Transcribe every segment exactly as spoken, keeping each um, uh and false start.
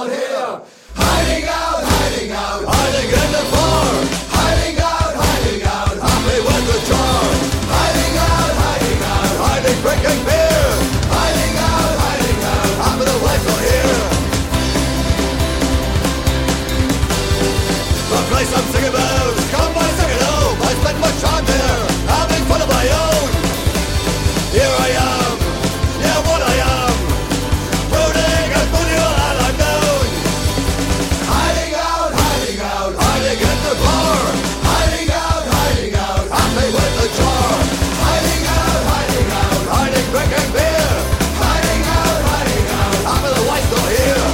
out here. Hiding out, hiding out, hiding in the bar. Hiding out, hiding out, happy with the jar. Hiding out, hiding out, hiding, drinking beer. Hiding out, hiding out, happy the wife's not here. The place I'm singing about, come by singing home. I spend much time there, having fun of my own. Here I am, yeah, what I am. Brooding and moody and I'm known. Hiding out, hiding out, hiding in the bar. Hiding out, hiding out, happy with the jar. Hiding out, hiding out, hiding, drinking beer. Hiding out, hiding out, happy the wife's not here.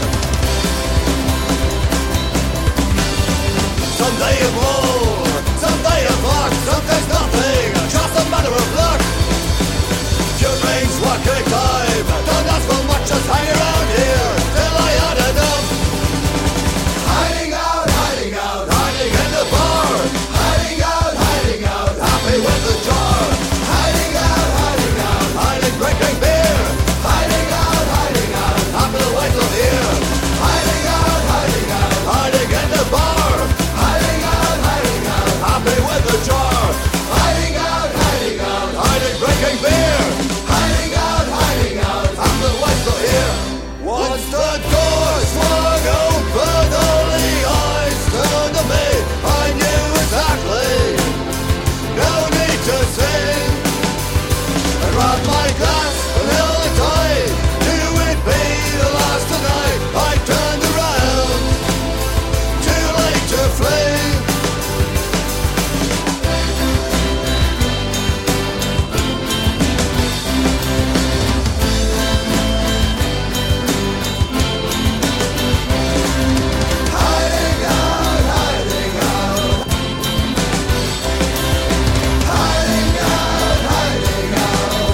Someday you roll, someday you fuck, sometimes nothing, just a matter of luck. Few drinks, one quick time, don't ask for much, just hang around here till I had enough. Hiding out, hiding out, hiding in the bar. Hiding out, hiding out, happy with the jar. Hiding out, hiding out, hiding, drinking beer. Hiding out, hiding out, happy the wife's not here. Hiding out, hiding out, hiding in the bar. Hiding out, hiding out, happy with the jar. Hiding out, hiding out, hiding, drinking beer. Hiding out, hiding out, happy the wife's not here. Once the door swung open, only eyes turned to me. I knew exactly, no need to sing. I grabbed my glass and held it tight, knew it'd be the last tonight. I turned around, too late to flee. Hiding out, hiding out. Hiding out, hiding out.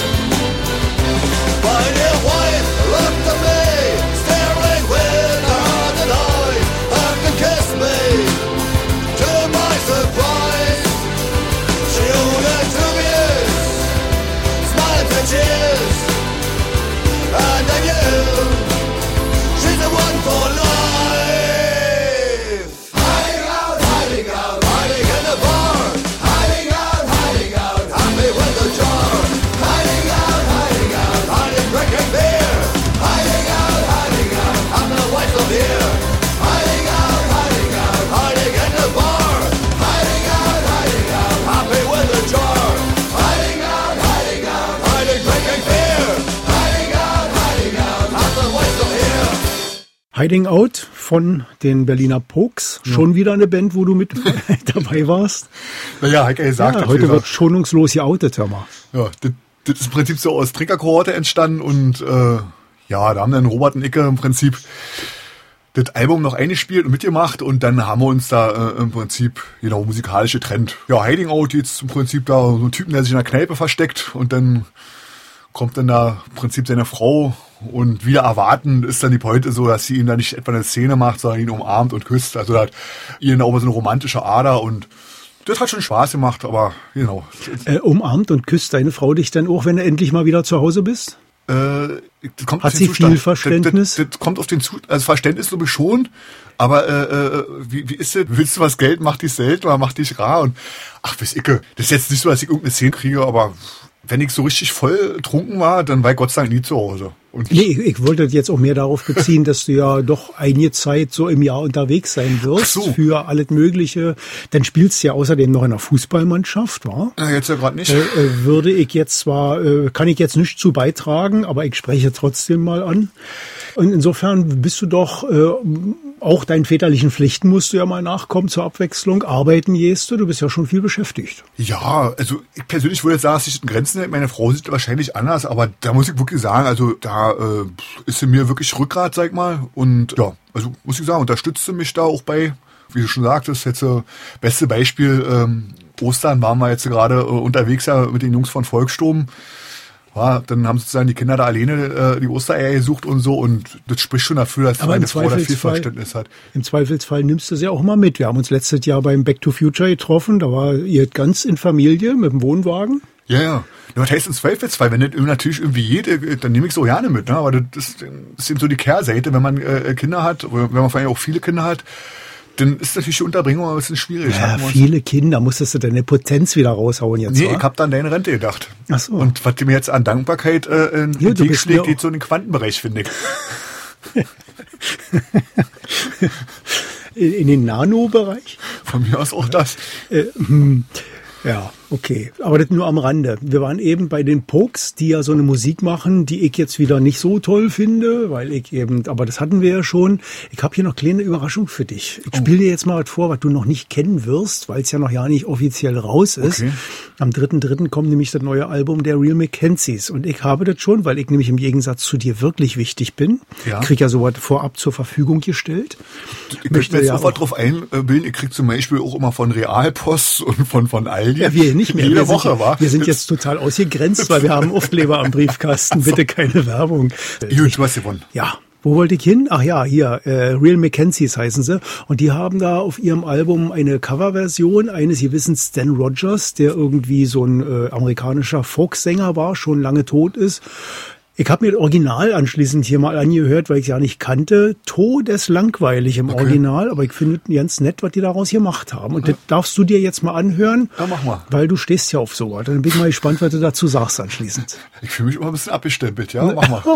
My dear wife looked at me, staring with her heart and eyes, hugged and kissed me. To my surprise, she owed her two years, smiling for cheers, and I knew she's the one for life. Hiding out, hiding out, hiding in the bar. Hiding out, hiding out, happy with the jar. Hiding out, hiding out, hiding, drinking beer. Hiding out, hiding out, happy the wife's not here. Hiding out, hiding out, hiding in the bar. Hiding out, hiding out, happy with the jar. Hiding out, hiding out, hiding, drinking beer. Hiding out, hiding out, happy the wife's not here. Hiding Out von den Berliner Pokes. Schon wieder eine Band, wo du mit dabei warst. Naja, hat er gesagt. Ja, hat heute gesagt. wird schonungslos geoutet, hör mal. Ja, das, das ist im Prinzip so aus Trinkerkohorte entstanden und äh, ja, da haben dann Robert und Icke im Prinzip das Album noch eingespielt und mitgemacht und dann haben wir uns da äh, im Prinzip genau musikalisch getrennt. Ja, Hiding Out jetzt im Prinzip da so ein Typen, der sich in der Kneipe versteckt und dann kommt dann da im Prinzip seine Frau und wieder erwarten ist dann die Pointe so, dass sie ihm da nicht etwa eine Szene macht, sondern ihn umarmt und küsst. Also da hat ihr auch so eine romantische Ader und das hat schon Spaß gemacht, aber genau. Äh, umarmt und küsst deine Frau dich dann auch, wenn du endlich mal wieder zu Hause bist? Äh, das kommt Hat auf den sie Zustand. viel Verständnis? Das, das, das kommt auf den Zustand, also Verständnis glaube ich schon, aber äh, äh, wie, wie ist das? Willst du was Geld, mach dich selten oder mach dich rar und ach, weiß ich, das ist jetzt nicht so, dass ich irgendeine Szene kriege, aber wenn ich so richtig voll trunken war, dann war ich Gott sei Dank nie zu Hause. Und nee, ich, ich wollte jetzt auch mehr darauf beziehen, dass du ja doch einige Zeit so im Jahr unterwegs sein wirst Ach so. für alles Mögliche. Dann spielst du ja außerdem noch in einer Fußballmannschaft, wa? ja, jetzt ja gerade nicht. Äh, äh, würde ich jetzt zwar, äh, kann ich jetzt nicht zu beitragen, aber ich spreche trotzdem mal an. Und insofern bist du doch, äh, auch deinen väterlichen Pflichten musst du ja mal nachkommen zur Abwechslung. Arbeiten gehst du, du bist ja schon viel beschäftigt. Ja, also ich persönlich würde jetzt sagen, dass ich in Grenzen hält. Meine Frau sieht wahrscheinlich anders, aber da muss ich wirklich sagen, also da äh, ist sie mir wirklich Rückgrat, sag ich mal. Und ja, also muss ich sagen, unterstützt sie mich da auch bei, wie du schon sagtest, jetzt äh, beste Beispiel, ähm, Ostern waren wir jetzt gerade äh, unterwegs ja mit den Jungs von Volkssturm. Ja, dann haben sozusagen die Kinder da alleine äh, die Ostereier gesucht und so und das spricht schon dafür, dass Aber meine im Frau da viel Zweifelsfall- Verständnis hat. Im Zweifelsfall nimmst du sie auch mal mit. Wir haben uns letztes Jahr beim Back to Future getroffen, da war ihr ganz in Familie mit dem Wohnwagen. Ja, ja. Was heißt im Zweifelsfall, wenn das natürlich irgendwie jede, dann nehme ich so gerne mit, ne? Aber das ist, ist eben so die Kehrseite, wenn man äh, Kinder hat, oder wenn man vor allem auch viele Kinder hat, dann ist natürlich die Unterbringung ein bisschen schwierig. Ja, viele Kinder, musstest du deine Potenz wieder raushauen jetzt, Nee, wa? ich hab da an deine Rente gedacht. Ach so. Und was mir jetzt an Dankbarkeit äh, Ja, du bist entgegenschlägt, mir- geht so in den Quantenbereich, finde ich. In, in den Nano-Bereich? Von mir aus auch das. Äh, hm, ja, okay. Aber das nur am Rande. Wir waren eben bei den Pokes, die ja so eine Musik machen, die ich jetzt wieder nicht so toll finde, weil ich eben, aber das hatten wir ja schon. Ich habe hier noch eine kleine Überraschung für dich. Ich spiele dir jetzt mal was vor, was du noch nicht kennen wirst, weil es ja noch ja nicht offiziell raus ist. Okay. Am dritten dritten kommt nämlich das neue Album der Real Mackenzies. Und ich habe das schon, weil ich nämlich im Gegensatz zu dir wirklich wichtig bin. Ja. Ich krieg ja sowas vorab zur Verfügung gestellt. Ich möchte mir jetzt sofort drauf einbilden, ich krieg zum Beispiel auch immer von Realpost und von, von Aldi. Ja, wir nicht mehr. Jede wir Woche, sind, war. Wir sind jetzt total ausgegrenzt, weil wir haben Aufkleber am Briefkasten. Bitte keine Werbung. Gut, du hast gewonnen. Ja. Wo wollte ich hin? Ach ja, hier, äh, Real Mackenzies heißen sie. Und die haben da auf ihrem Album eine Coverversion eines gewissen Stan Rogers, der irgendwie so ein äh, amerikanischer Folksänger war, schon lange tot ist. Ich habe mir das Original anschließend hier mal angehört, weil ich es ja nicht kannte. Todeslangweilig im Okay. Original, aber ich finde ganz nett, was die daraus gemacht haben. Und das darfst du dir jetzt mal anhören, Ja, mach mal. weil du stehst ja auf sowas. Dann bin ich mal gespannt, was du dazu sagst anschließend. Ich fühle mich immer ein bisschen abgestempelt, ja? Mach mal.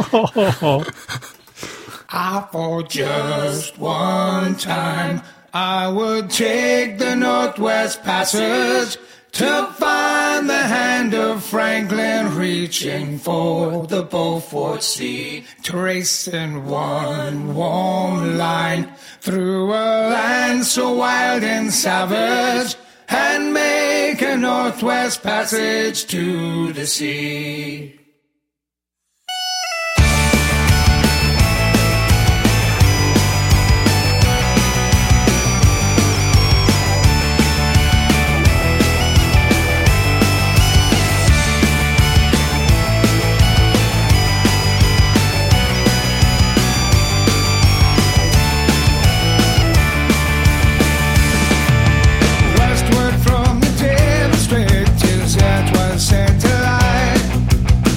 I thought just one time I would take the Northwest Passage to find the hand of Franklin reaching for the Beaufort Sea, tracing one warm line through a land so wild and savage, and make a Northwest Passage to the sea. Westward from the Table Strait to Southwest Satellite,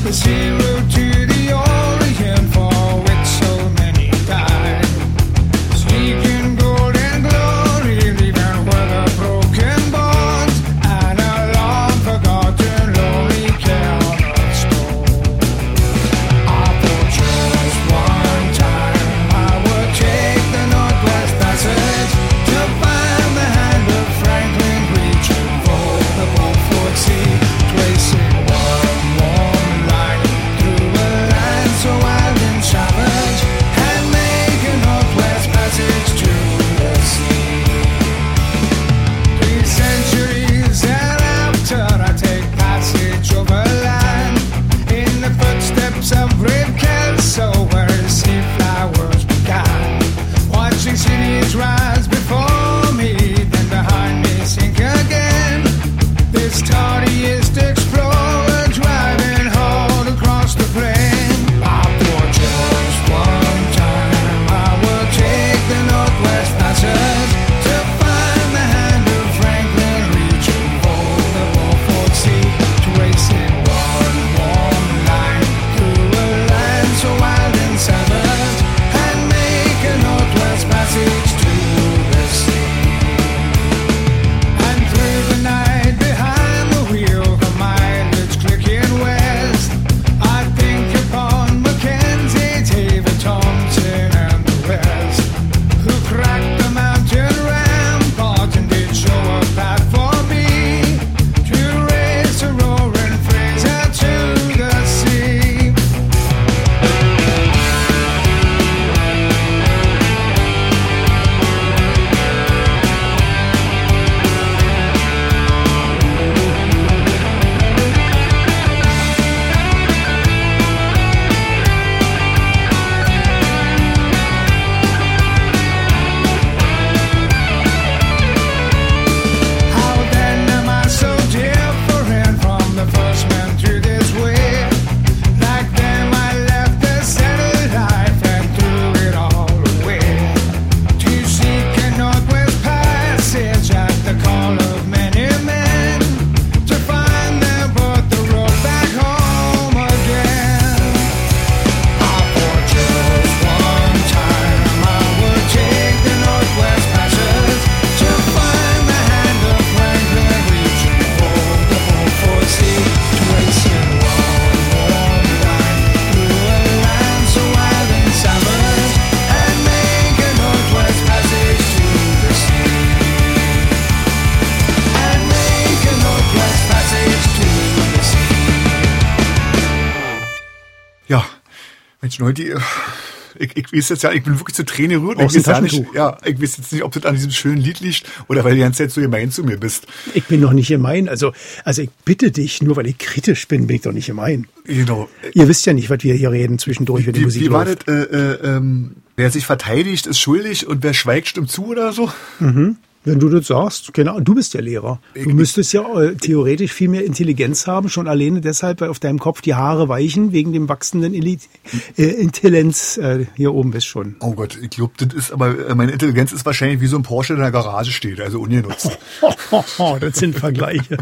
Mensch, Leute, ich, ich weiß jetzt ja, ich bin wirklich zu Tränen gerührt. Aus Ich dem weiß ja nicht, Taschentuch. ja, ich weiß jetzt nicht, ob das an diesem schönen Lied liegt oder weil du die ganze Zeit so gemein zu mir bist. Ich bin doch nicht gemein. Also, also ich bitte dich, nur weil ich kritisch bin, bin ich doch nicht gemein. Genau. Ihr wisst ja nicht, was wir hier reden zwischendurch, wenn die Wie, Musik wie war das, läuft. äh, äh, ähm, wer sich verteidigt, ist schuldig und wer schweigt, stimmt zu oder so? Wenn du das sagst, genau, du bist der Lehrer. Du Ich- müsstest ja äh, theoretisch viel mehr Intelligenz haben, schon alleine deshalb, weil auf deinem Kopf die Haare weichen, wegen dem wachsenden Illi- äh, Intelligenz äh, hier oben bist schon. Oh Gott, ich glaube, das ist, aber äh, meine Intelligenz ist wahrscheinlich wie so ein Porsche, der in der Garage steht, also ungenutzt. Das sind Vergleiche.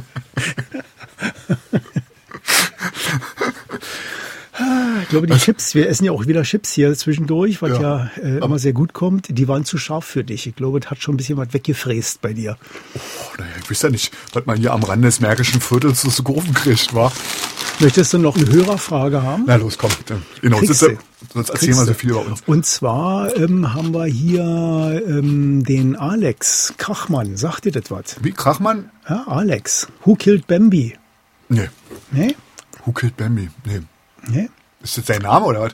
Ich glaube, die Chips, wir essen ja auch wieder Chips hier zwischendurch, was ja, Ja. äh, immer sehr gut kommt. Die waren zu scharf für dich. Ich glaube, das hat schon ein bisschen was weggefräst bei dir. Oh, naja, ich weiß ja nicht, was man hier am Rande des Märkischen Viertels so zu Kurven kriegt, wa? Möchtest du noch eine Hörerfrage haben? Na los, komm. Dann, genau, Kriegst sitze, du. sonst erzählen wir so Kriegst viel du. über uns. Und zwar ähm, haben wir hier ähm, den Alex Krachmann. Sagt dir das was? Wie, Krachmann? Ja, Alex. Who killed Bambi? Nee. Nee? Who killed Bambi? Nee. Nee? Ist das sein Name oder was?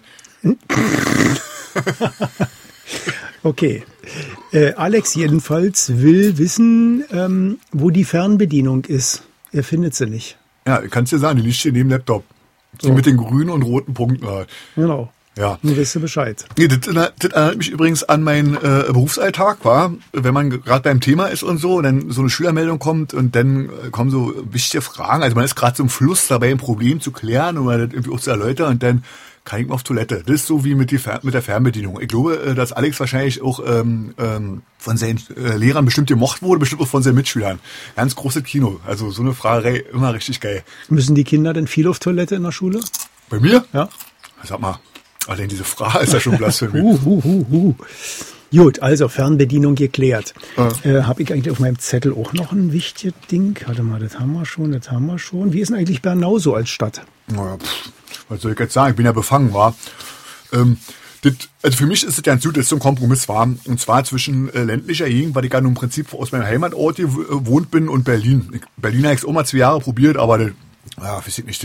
Okay. Äh, Alex jedenfalls will wissen, ähm, wo die Fernbedienung ist. Er findet sie nicht. Ja, ich kann es dir sagen, die liegt hier neben dem Laptop. Die So. mit den grünen und roten Punkten. halt. Genau. Ja. Nun weißt du Bescheid. Nee, das, erinnert- das erinnert mich übrigens an meinen äh, Berufsalltag, war, wenn man gerade beim Thema ist und so, und dann so eine Schülermeldung kommt und dann äh, kommen so wichtige Fragen. Also man ist gerade so im Fluss dabei, ein Problem zu klären oder das irgendwie auch zu erläutern und dann kann ich mal auf Toilette. Das ist so wie mit, die Fer mit der Fernbedienung. Ich glaube, äh, dass Alex wahrscheinlich auch ähm, ähm, von seinen äh, Lehrern bestimmt gemocht wurde, bestimmt auch von seinen Mitschülern. Ganz großes Kino. Also so eine Fragerei, immer richtig geil. Müssen die Kinder denn viel auf Toilette in der Schule? Bei mir? Ja. Sag mal, allein diese Frage ist ja schon Blasphemie. Uh, uh, uh, uh. Gut, also Fernbedienung geklärt. Ja. Äh, Habe ich eigentlich auf meinem Zettel auch noch ein wichtiges Ding? Warte mal, das haben wir schon, das haben wir schon. Wie ist denn eigentlich Bernau so als Stadt? Naja, pff, was soll ich jetzt sagen? Ich bin ja befangen, war. Ähm, das, also für mich ist es ja ein, das ist so ein Kompromiss, war. Und zwar zwischen äh, ländlicher Gegend, weil ich ja nun im Prinzip aus meinem Heimatort gewohnt bin, und Berlin. Ich, Berlin habe ich auch mal zwei Jahre probiert, aber das, ja, weiß ich nicht, das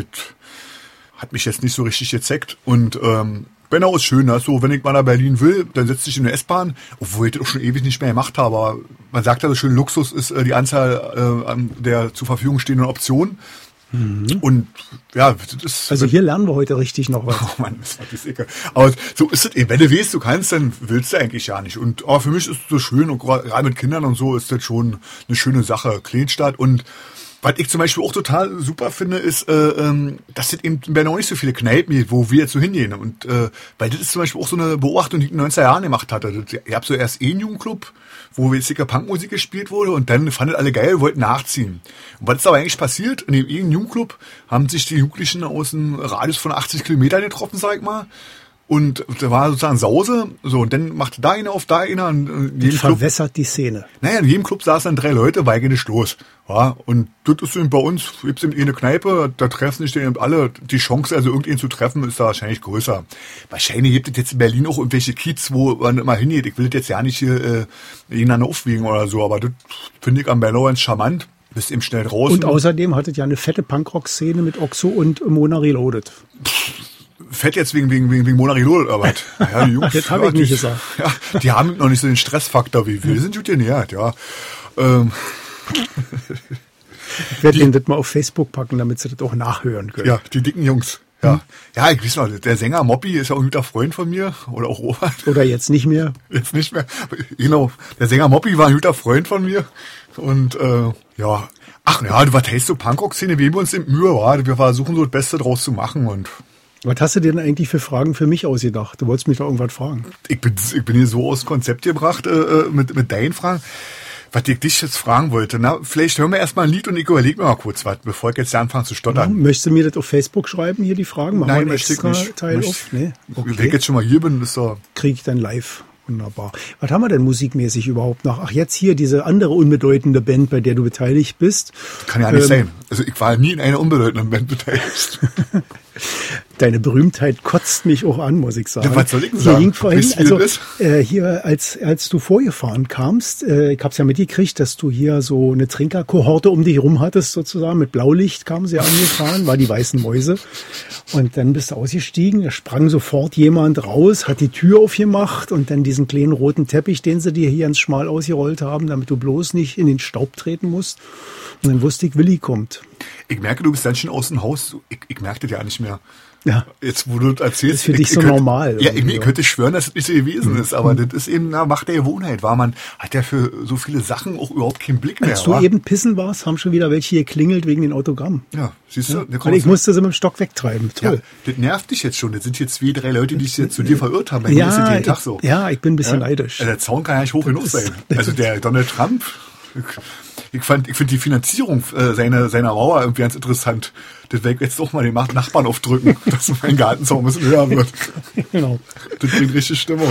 hat mich jetzt nicht so richtig gezeckt. Und ähm, Bernau ist schön, ne? So, wenn ich mal nach Berlin will, dann setze ich in eine S-Bahn, obwohl ich das auch schon ewig nicht mehr gemacht habe. Aber man sagt ja so schön, Luxus ist äh, die Anzahl äh, an der zur Verfügung stehenden Optionen. Und ja, das ist. Also hier lernen wir heute richtig noch was. Oh Mann, das war das ekel. Aber so ist es eben. Wenn du weißt, du kannst, dann willst du eigentlich ja nicht. Und aber für mich ist es so schön, und gerade mit Kindern und so ist das schon eine schöne Sache. Kleinstadt. Und was ich zum Beispiel auch total super finde, ist, äh, ähm, dass es eben in Bernau nicht so viele Kneipen gibt, wo wir jetzt so hingehen. Und äh, weil das ist zum Beispiel auch so eine Beobachtung, die ich in den neunziger Jahren gemacht hatte. Das, ich habe so erst eh einen Jugendclub, wo jetzt sicher Punkmusik gespielt wurde, und dann fanden alle geil, wollten nachziehen. Und was ist aber eigentlich passiert? In dem einen Jugendclub haben sich die Jugendlichen aus einem Radius von achtzig Kilometern getroffen, sag ich mal. Und da war sozusagen Sause, so, und dann machte da einer auf da einer, und in jedem Club, Verwässert die Szene. naja, in jedem Club saßen dann drei Leute, weil geht nicht los. Ja, und das ist eben bei uns, gibt's eben eine Kneipe, da treffen sich eben alle, die Chance, also irgendwen zu treffen, ist da wahrscheinlich größer. Wahrscheinlich gibt es jetzt in Berlin auch irgendwelche Kiez, wo man immer hingeht. Ich will das jetzt ja nicht hier äh, gegeneinander aufwiegen oder so, aber das finde ich am Bernau ganz charmant. Bist eben schnell raus. Und außerdem hattet ja eine fette Punkrock-Szene mit Oxo und Mona Reloaded. Fett jetzt wegen, wegen, wegen, wegen Mona Reloaded, aber ja, die Jungs, Das hab ja, ich nicht die, gesagt. Ja, die haben noch nicht so den Stressfaktor wie wir. Die sind gut genährt, ja. Ähm, Ich werde Ihnen das mal auf Facebook packen, damit Sie das auch nachhören können. ja, die dicken Jungs. Ja, ja, ich weiß noch, der Sänger Moppy ist ja auch ein guter Freund von mir, oder auch Robert. Oder jetzt nicht mehr. Jetzt nicht mehr. Genau, der Sänger Moppy war ein guter Freund von mir. Und äh, ja, ach ja, du was heißt so Punkrock-Szene, wie wir uns im Mühe war. Wir versuchen so das Beste draus zu machen. Und Was hast du dir denn eigentlich für Fragen für mich ausgedacht? Du wolltest mich doch irgendwas fragen. ich bin, ich bin hier so aus dem Konzept gebracht äh, mit, mit deinen Fragen. Was ich dich jetzt fragen wollte, na, vielleicht hören wir erstmal ein Lied und ich überlege mir mal kurz was, bevor ich jetzt anfange zu stottern. Möchtest du mir das auf Facebook schreiben, hier die Fragen? Machen Nein, wir einen möchte ich extra nicht. Teil Möchte- auf? Nee? Wenn ich Okay. jetzt schon mal hier bin, ist doch... Kriege ich dann live. Wunderbar. Was haben wir denn musikmäßig überhaupt noch? Ach, jetzt hier diese andere unbedeutende Band, bei der du beteiligt bist. Kann ja nicht Ähm, sein. Also ich war nie in einer unbedeutenden Band beteiligt. Deine Berühmtheit kotzt mich auch an, muss ich sagen. Ja, was soll ich denn Hier sagen? ging vorhin, Wisst ihr, wie also das ist? äh, hier, als als du vorgefahren kamst, äh, ich hab's ja mitgekriegt, dass du hier so eine Trinkerkohorte um dich rum hattest, sozusagen. Mit Blaulicht kamen sie angefahren, war die weißen Mäuse. Und dann bist du ausgestiegen, da sprang sofort jemand raus, hat die Tür aufgemacht und dann diesen kleinen roten Teppich, den sie dir hier ins Schmal ausgerollt haben, damit du bloß nicht in den Staub treten musst. Und dann wusste ich, Willi kommt. Ich merke, du bist ganz schön aus dem Haus. Ich, ich merke das ja nicht mehr. Ja. Jetzt, wo du das erzählst. Das ist für ich, dich ich so könnte, normal. Ja, ich, irgendwie, ich könnte schwören, dass das nicht so gewesen ist, aber das ist eben na, Macht der Gewohnheit. War man, hat ja für so viele Sachen auch überhaupt keinen Blick mehr. Als du wa? eben pissen warst, haben schon wieder welche geklingelt wegen den Autogrammen. Ja, siehst du? Ja. da Weil ich du- musste sie mit dem Stock wegtreiben. Ja, Toll. das nervt dich jetzt schon. Das sind hier zwei, drei Leute, die sich jetzt zu dir verirrt haben. Bei mir ist das jeden ich, Tag so. ja, ich bin ein bisschen neidisch. Ja, der Zaun kann ja nicht hoch genug sein. Also der Donald Trump, ich, ich fand, ich finde die Finanzierung äh, seiner, seiner Mauer irgendwie ganz interessant. Das werde ich jetzt doch mal den Nachbarn aufdrücken, dass mein Gartenzaun ein bisschen höher wird. Genau. Das bringt richtig Stimmung.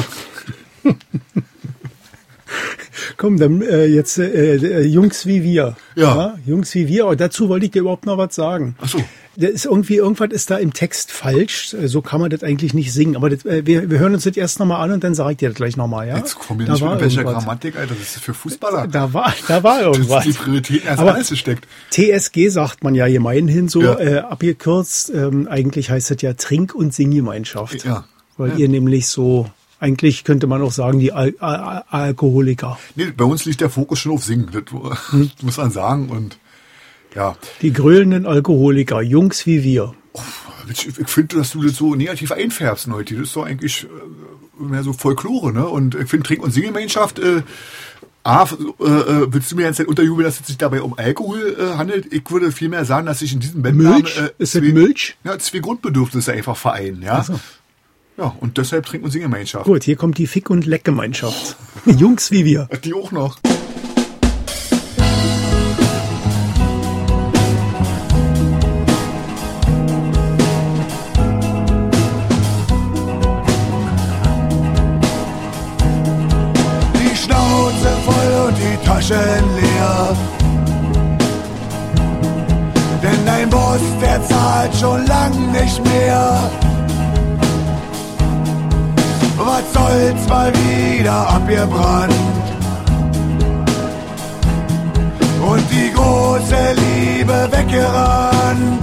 Komm, dann äh, jetzt äh, äh, Jungs wie wir. Ja. Jungs wie wir. Und dazu wollte ich dir überhaupt noch was sagen. Ach so. Da ist irgendwie, irgendwas ist da im Text falsch. Äh, So kann man das eigentlich nicht singen. Aber das, äh, wir, wir hören uns das erst nochmal an und dann sage ich dir das gleich nochmal. Ja? Jetzt kommen wir Da nicht war mit welcher irgendwas. Grammatik, Alter. Das ist für Fußballer. Da war, da war Das irgendwas. ist die Prioritäten erst Aber alles gesteckt. T S G sagt man ja gemeinhin so, Ja. äh, abgekürzt. Ähm, eigentlich heißt das ja Trink- und Singgemeinschaft. Ja. Weil Ja. ihr nämlich so, eigentlich könnte man auch sagen, die Al Al Alkoholiker. Nee, bei uns liegt der Fokus schon auf Singen. Das Hm. muss man sagen. Und ja, Die grölenden Alkoholiker, Jungs wie wir. ich, ich finde, dass du das so negativ einfärbst, Leute. Das ist doch eigentlich äh, mehr so Folklore, ne? Und ich finde, Trink- und Singgemeinschaft, äh, A, äh, äh, willst du mir jetzt unterjubeln, dass es sich dabei um Alkohol äh, handelt? Ich würde vielmehr sagen, dass sich in diesem Bandnamen Milch? äh, Ist das zwei- Milch? Ja, zwei Grundbedürfnisse einfach vereinen, ja? Ach so. Ja, und deshalb Trink- und Singgemeinschaft. Gut, hier kommt die Fick- und Leckgemeinschaft. Jungs wie wir. Die auch noch. Die Schnauze voll und die Taschen leer. Denn dein Boss, der zahlt schon lang nicht mehr. Was soll's mal wieder abgebrannt? Und die große Liebe weggerannt.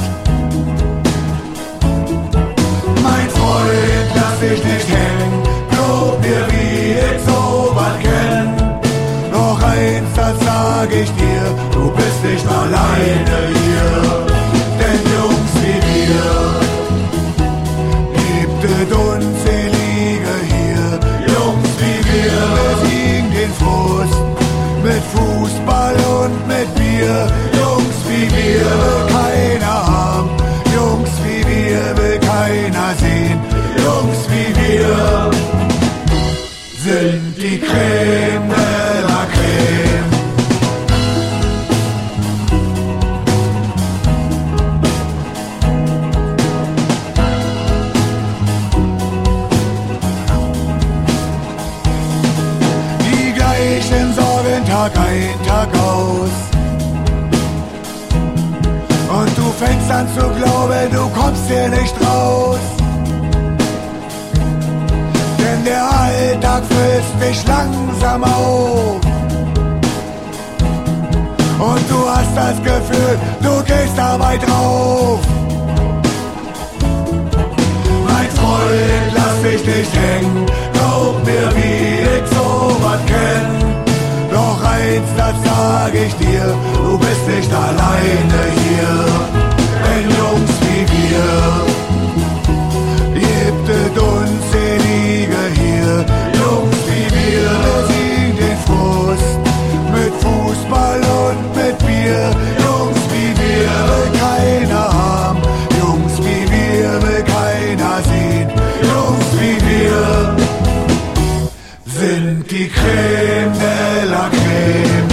Mein Freund, lass dich nicht hängen. Glaub mir, wie ich so was kenn. Noch eins, das sag ich dir, du bist nicht alleine hier. Denn Jungs wie wir gibt es unzählige hier. Jungs wie wir besiegen den Frust mit Fußball und mit Bier. Jungs wie wir will keiner haben. Jungs wie wir will keiner sehen. Jungs wie wir sind die Creme de la Creme. Die gleichen Sorgen Tag ein, Tag aus. Und du fängst an zu glauben, du kommst hier nicht raus. Denn der Alltag frisst dich langsam auf. Und du hast das Gefühl, du gehst dabei drauf. Mein Freund, lass dich nicht hängen. Glaub mir, wie ich so was kenn. Doch eins, das sag ich dir, du bist nicht alleine hier. Denn Jungs wie wir gibt es unzählige hier. Jungs wie wir besiegen den Frust mit Fußball und mit Bier. Jungs wie wir will keiner haben. Jungs wie wir will keiner sehen. Jungs wie wir sind die Creme de la Creme.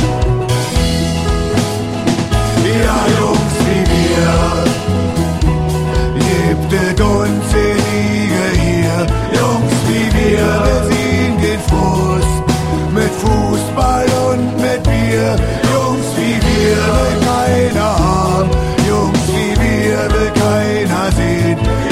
Ja, Jungs wie wir gibt es unzählige hier. Jungs wie wir besiegen den Frust mit Fußball und mit Bier. Jungs wie wir will keiner haben. Jungs wie wir will keiner sehen.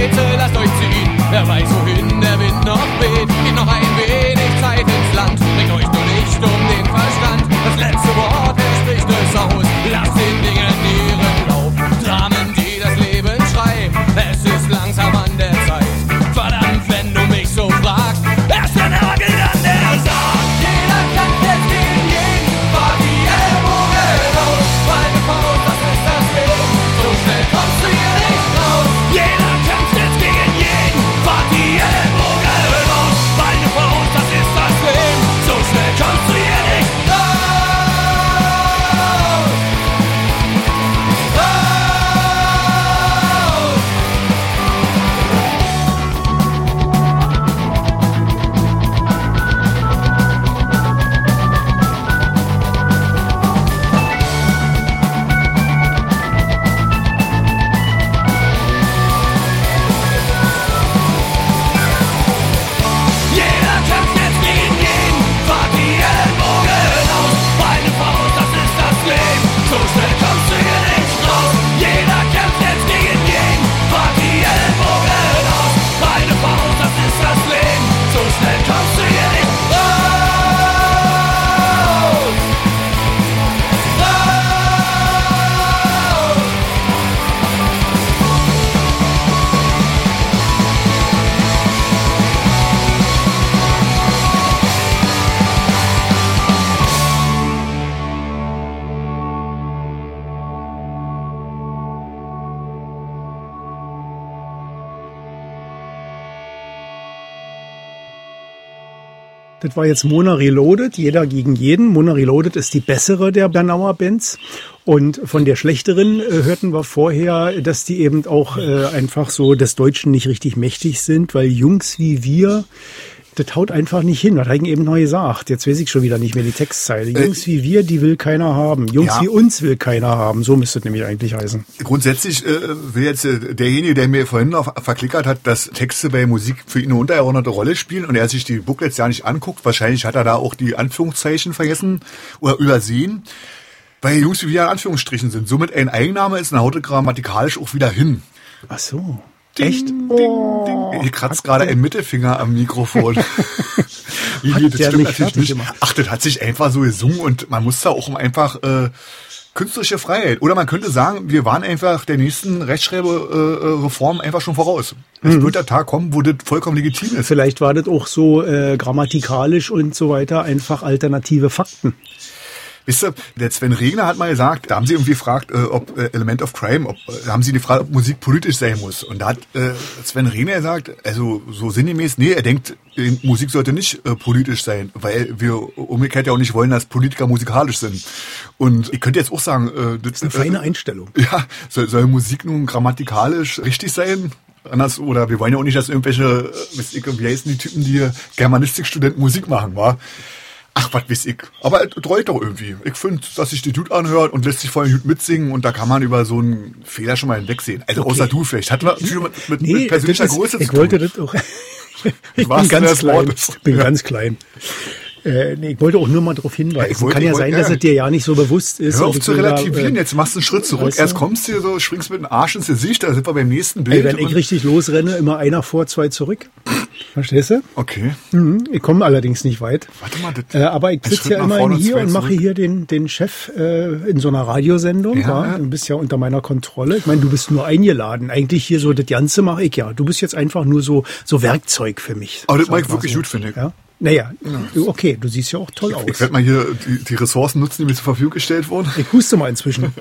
Rätsel, lasst euch ziehen. Wer weiß, wohin der Wind noch weht. Geht noch ein wenig Zeit ins Land. Bringt euch nur nicht um den Verstand. Das letzte Wort, er spricht es aus. Lasst den Dingen ihren Lauf. Dramen, die das Leben schreibt. Es ist langsam an der Zeit. Verdammt, wenn du mich so fragst. Erst der Nagel, dann der Sarg. Jeder kämpft jetzt gegen jeden. Fahr die Ellbogen aus. Falte Faust, das ist das Leben. So schnell kommst du hier nicht raus. Jeder kämpft jetzt gegen jeden. Fahr die Ellbogen aus. Falte Faust, das ist das Leben. So schnell kommst du hier nicht raus. Jeder kämpft jetzt gegen jeden. Fahr die Ellbogen aus. Beine Faust, das ist das Leben. So schnell kommst du hier nicht raus. Jeder kämpft jetzt gegen jeden. Fahr die Ellbogen aus. Beine Faust, das ist das Leben. So schnell kommst du hier nicht raus. Raus. Das war jetzt Mona Reloaded, jeder gegen jeden. Mona Reloaded ist die bessere der Bernauer Bands. Und von der schlechteren äh, hörten wir vorher, dass die eben auch äh, einfach so des Deutschen nicht richtig mächtig sind, weil Jungs wie wir, das haut einfach nicht hin. Das habe ich eben neu gesagt. Jetzt weiß ich schon wieder nicht mehr die Textzeile. Äh, Jungs wie wir, die will keiner haben. Jungs ja. wie uns will keiner haben. So müsste es nämlich eigentlich heißen. Grundsätzlich äh, will jetzt äh, derjenige, der mir vorhin noch verklickert hat, dass Texte bei Musik für ihn eine untergeordnete Rolle spielen und er sich die Booklets ja nicht anguckt. Wahrscheinlich hat er da auch die Anführungszeichen vergessen oder übersehen. Weil Jungs wie wir in Anführungsstrichen sind. Somit ein Eigenname ist, und haut grammatikalisch auch wieder hin. Ach so. Ding, Echt? Ding, ding. Hier kratzt gerade ein Mittelfinger am Mikrofon. Lili, das der stimmt nicht natürlich nicht. gemacht. Ach, das hat sich einfach so gesungen und man muss da auch um einfach äh, künstlerische Freiheit. Oder man könnte sagen, wir waren einfach der nächsten Rechtschreibreform einfach schon voraus. Es Mhm. wird der Tag kommen, wo das vollkommen legitim ist. Vielleicht war das auch so äh, grammatikalisch und so weiter einfach alternative Fakten. Wisst ihr, der Sven Regner hat mal gesagt, da haben sie irgendwie gefragt, äh, ob äh, Element of Crime, ob, äh, da haben sie die Frage, ob Musik politisch sein muss. Und da hat äh, Sven Regner gesagt, also so sinngemäß, nee, er denkt, äh, Musik sollte nicht äh, politisch sein, weil wir umgekehrt ja auch nicht wollen, dass Politiker musikalisch sind. Und ich könnte jetzt auch sagen, äh, das ist eine feine Einstellung. Ja, soll, soll Musik nun grammatikalisch richtig sein? Anders, oder wir wollen ja auch nicht, dass irgendwelche, äh, weiß ich, wie heißen die Typen, die Germanistikstudenten Musik machen, wa? Ach, was weiß ich. Aber es treut doch irgendwie. Ich finde, dass sich die Dude anhört und lässt sich vorhin gut mitsingen und da kann man über so einen Fehler schon mal hinwegsehen. Also Okay. außer du vielleicht. Hat man viel mit, mit, Nee, mit persönlicher das ist, Größe ich zu tun. wollte das auch. Ich Was bin denn ganz das klein. Wort ist? Ich bin Ja. ganz klein. Äh, nee, ich wollte auch nur mal darauf Ja, hinweisen. ich wollte- Kann ja ich wollte- sein, dass ja. es dir ja nicht so bewusst ist. Hör und auf ich zu will da, relativieren, äh, jetzt machst du einen Schritt zurück. weißt du? Erst kommst du hier so, springst mit dem Arsch ins Gesicht, da sind wir beim nächsten Bild. Ey, wenn ich und- richtig losrenne, immer einer vor, zwei zurück. Verstehst du? Okay, Mhm. Ich komme allerdings nicht weit. warte mal. Das, Äh, aber ich ein sitze Schritt ja nach immerhin vorne und hier zwei und mache zurück. hier den, den Chef äh, in so einer Radiosendung. Ja, Ja, ja. Du bist ja unter meiner Kontrolle. Ich meine, du bist nur eingeladen. Eigentlich hier so das Ganze mache ich ja. Du bist jetzt einfach nur so so Werkzeug für mich. Aber das Sag mache ich mal wirklich so. gut, finde ich. Ja? Naja, du, okay, du siehst ja auch toll aus. Ich werde mal hier die, die Ressourcen nutzen, die mir zur Verfügung gestellt wurden. Ich huste mal inzwischen.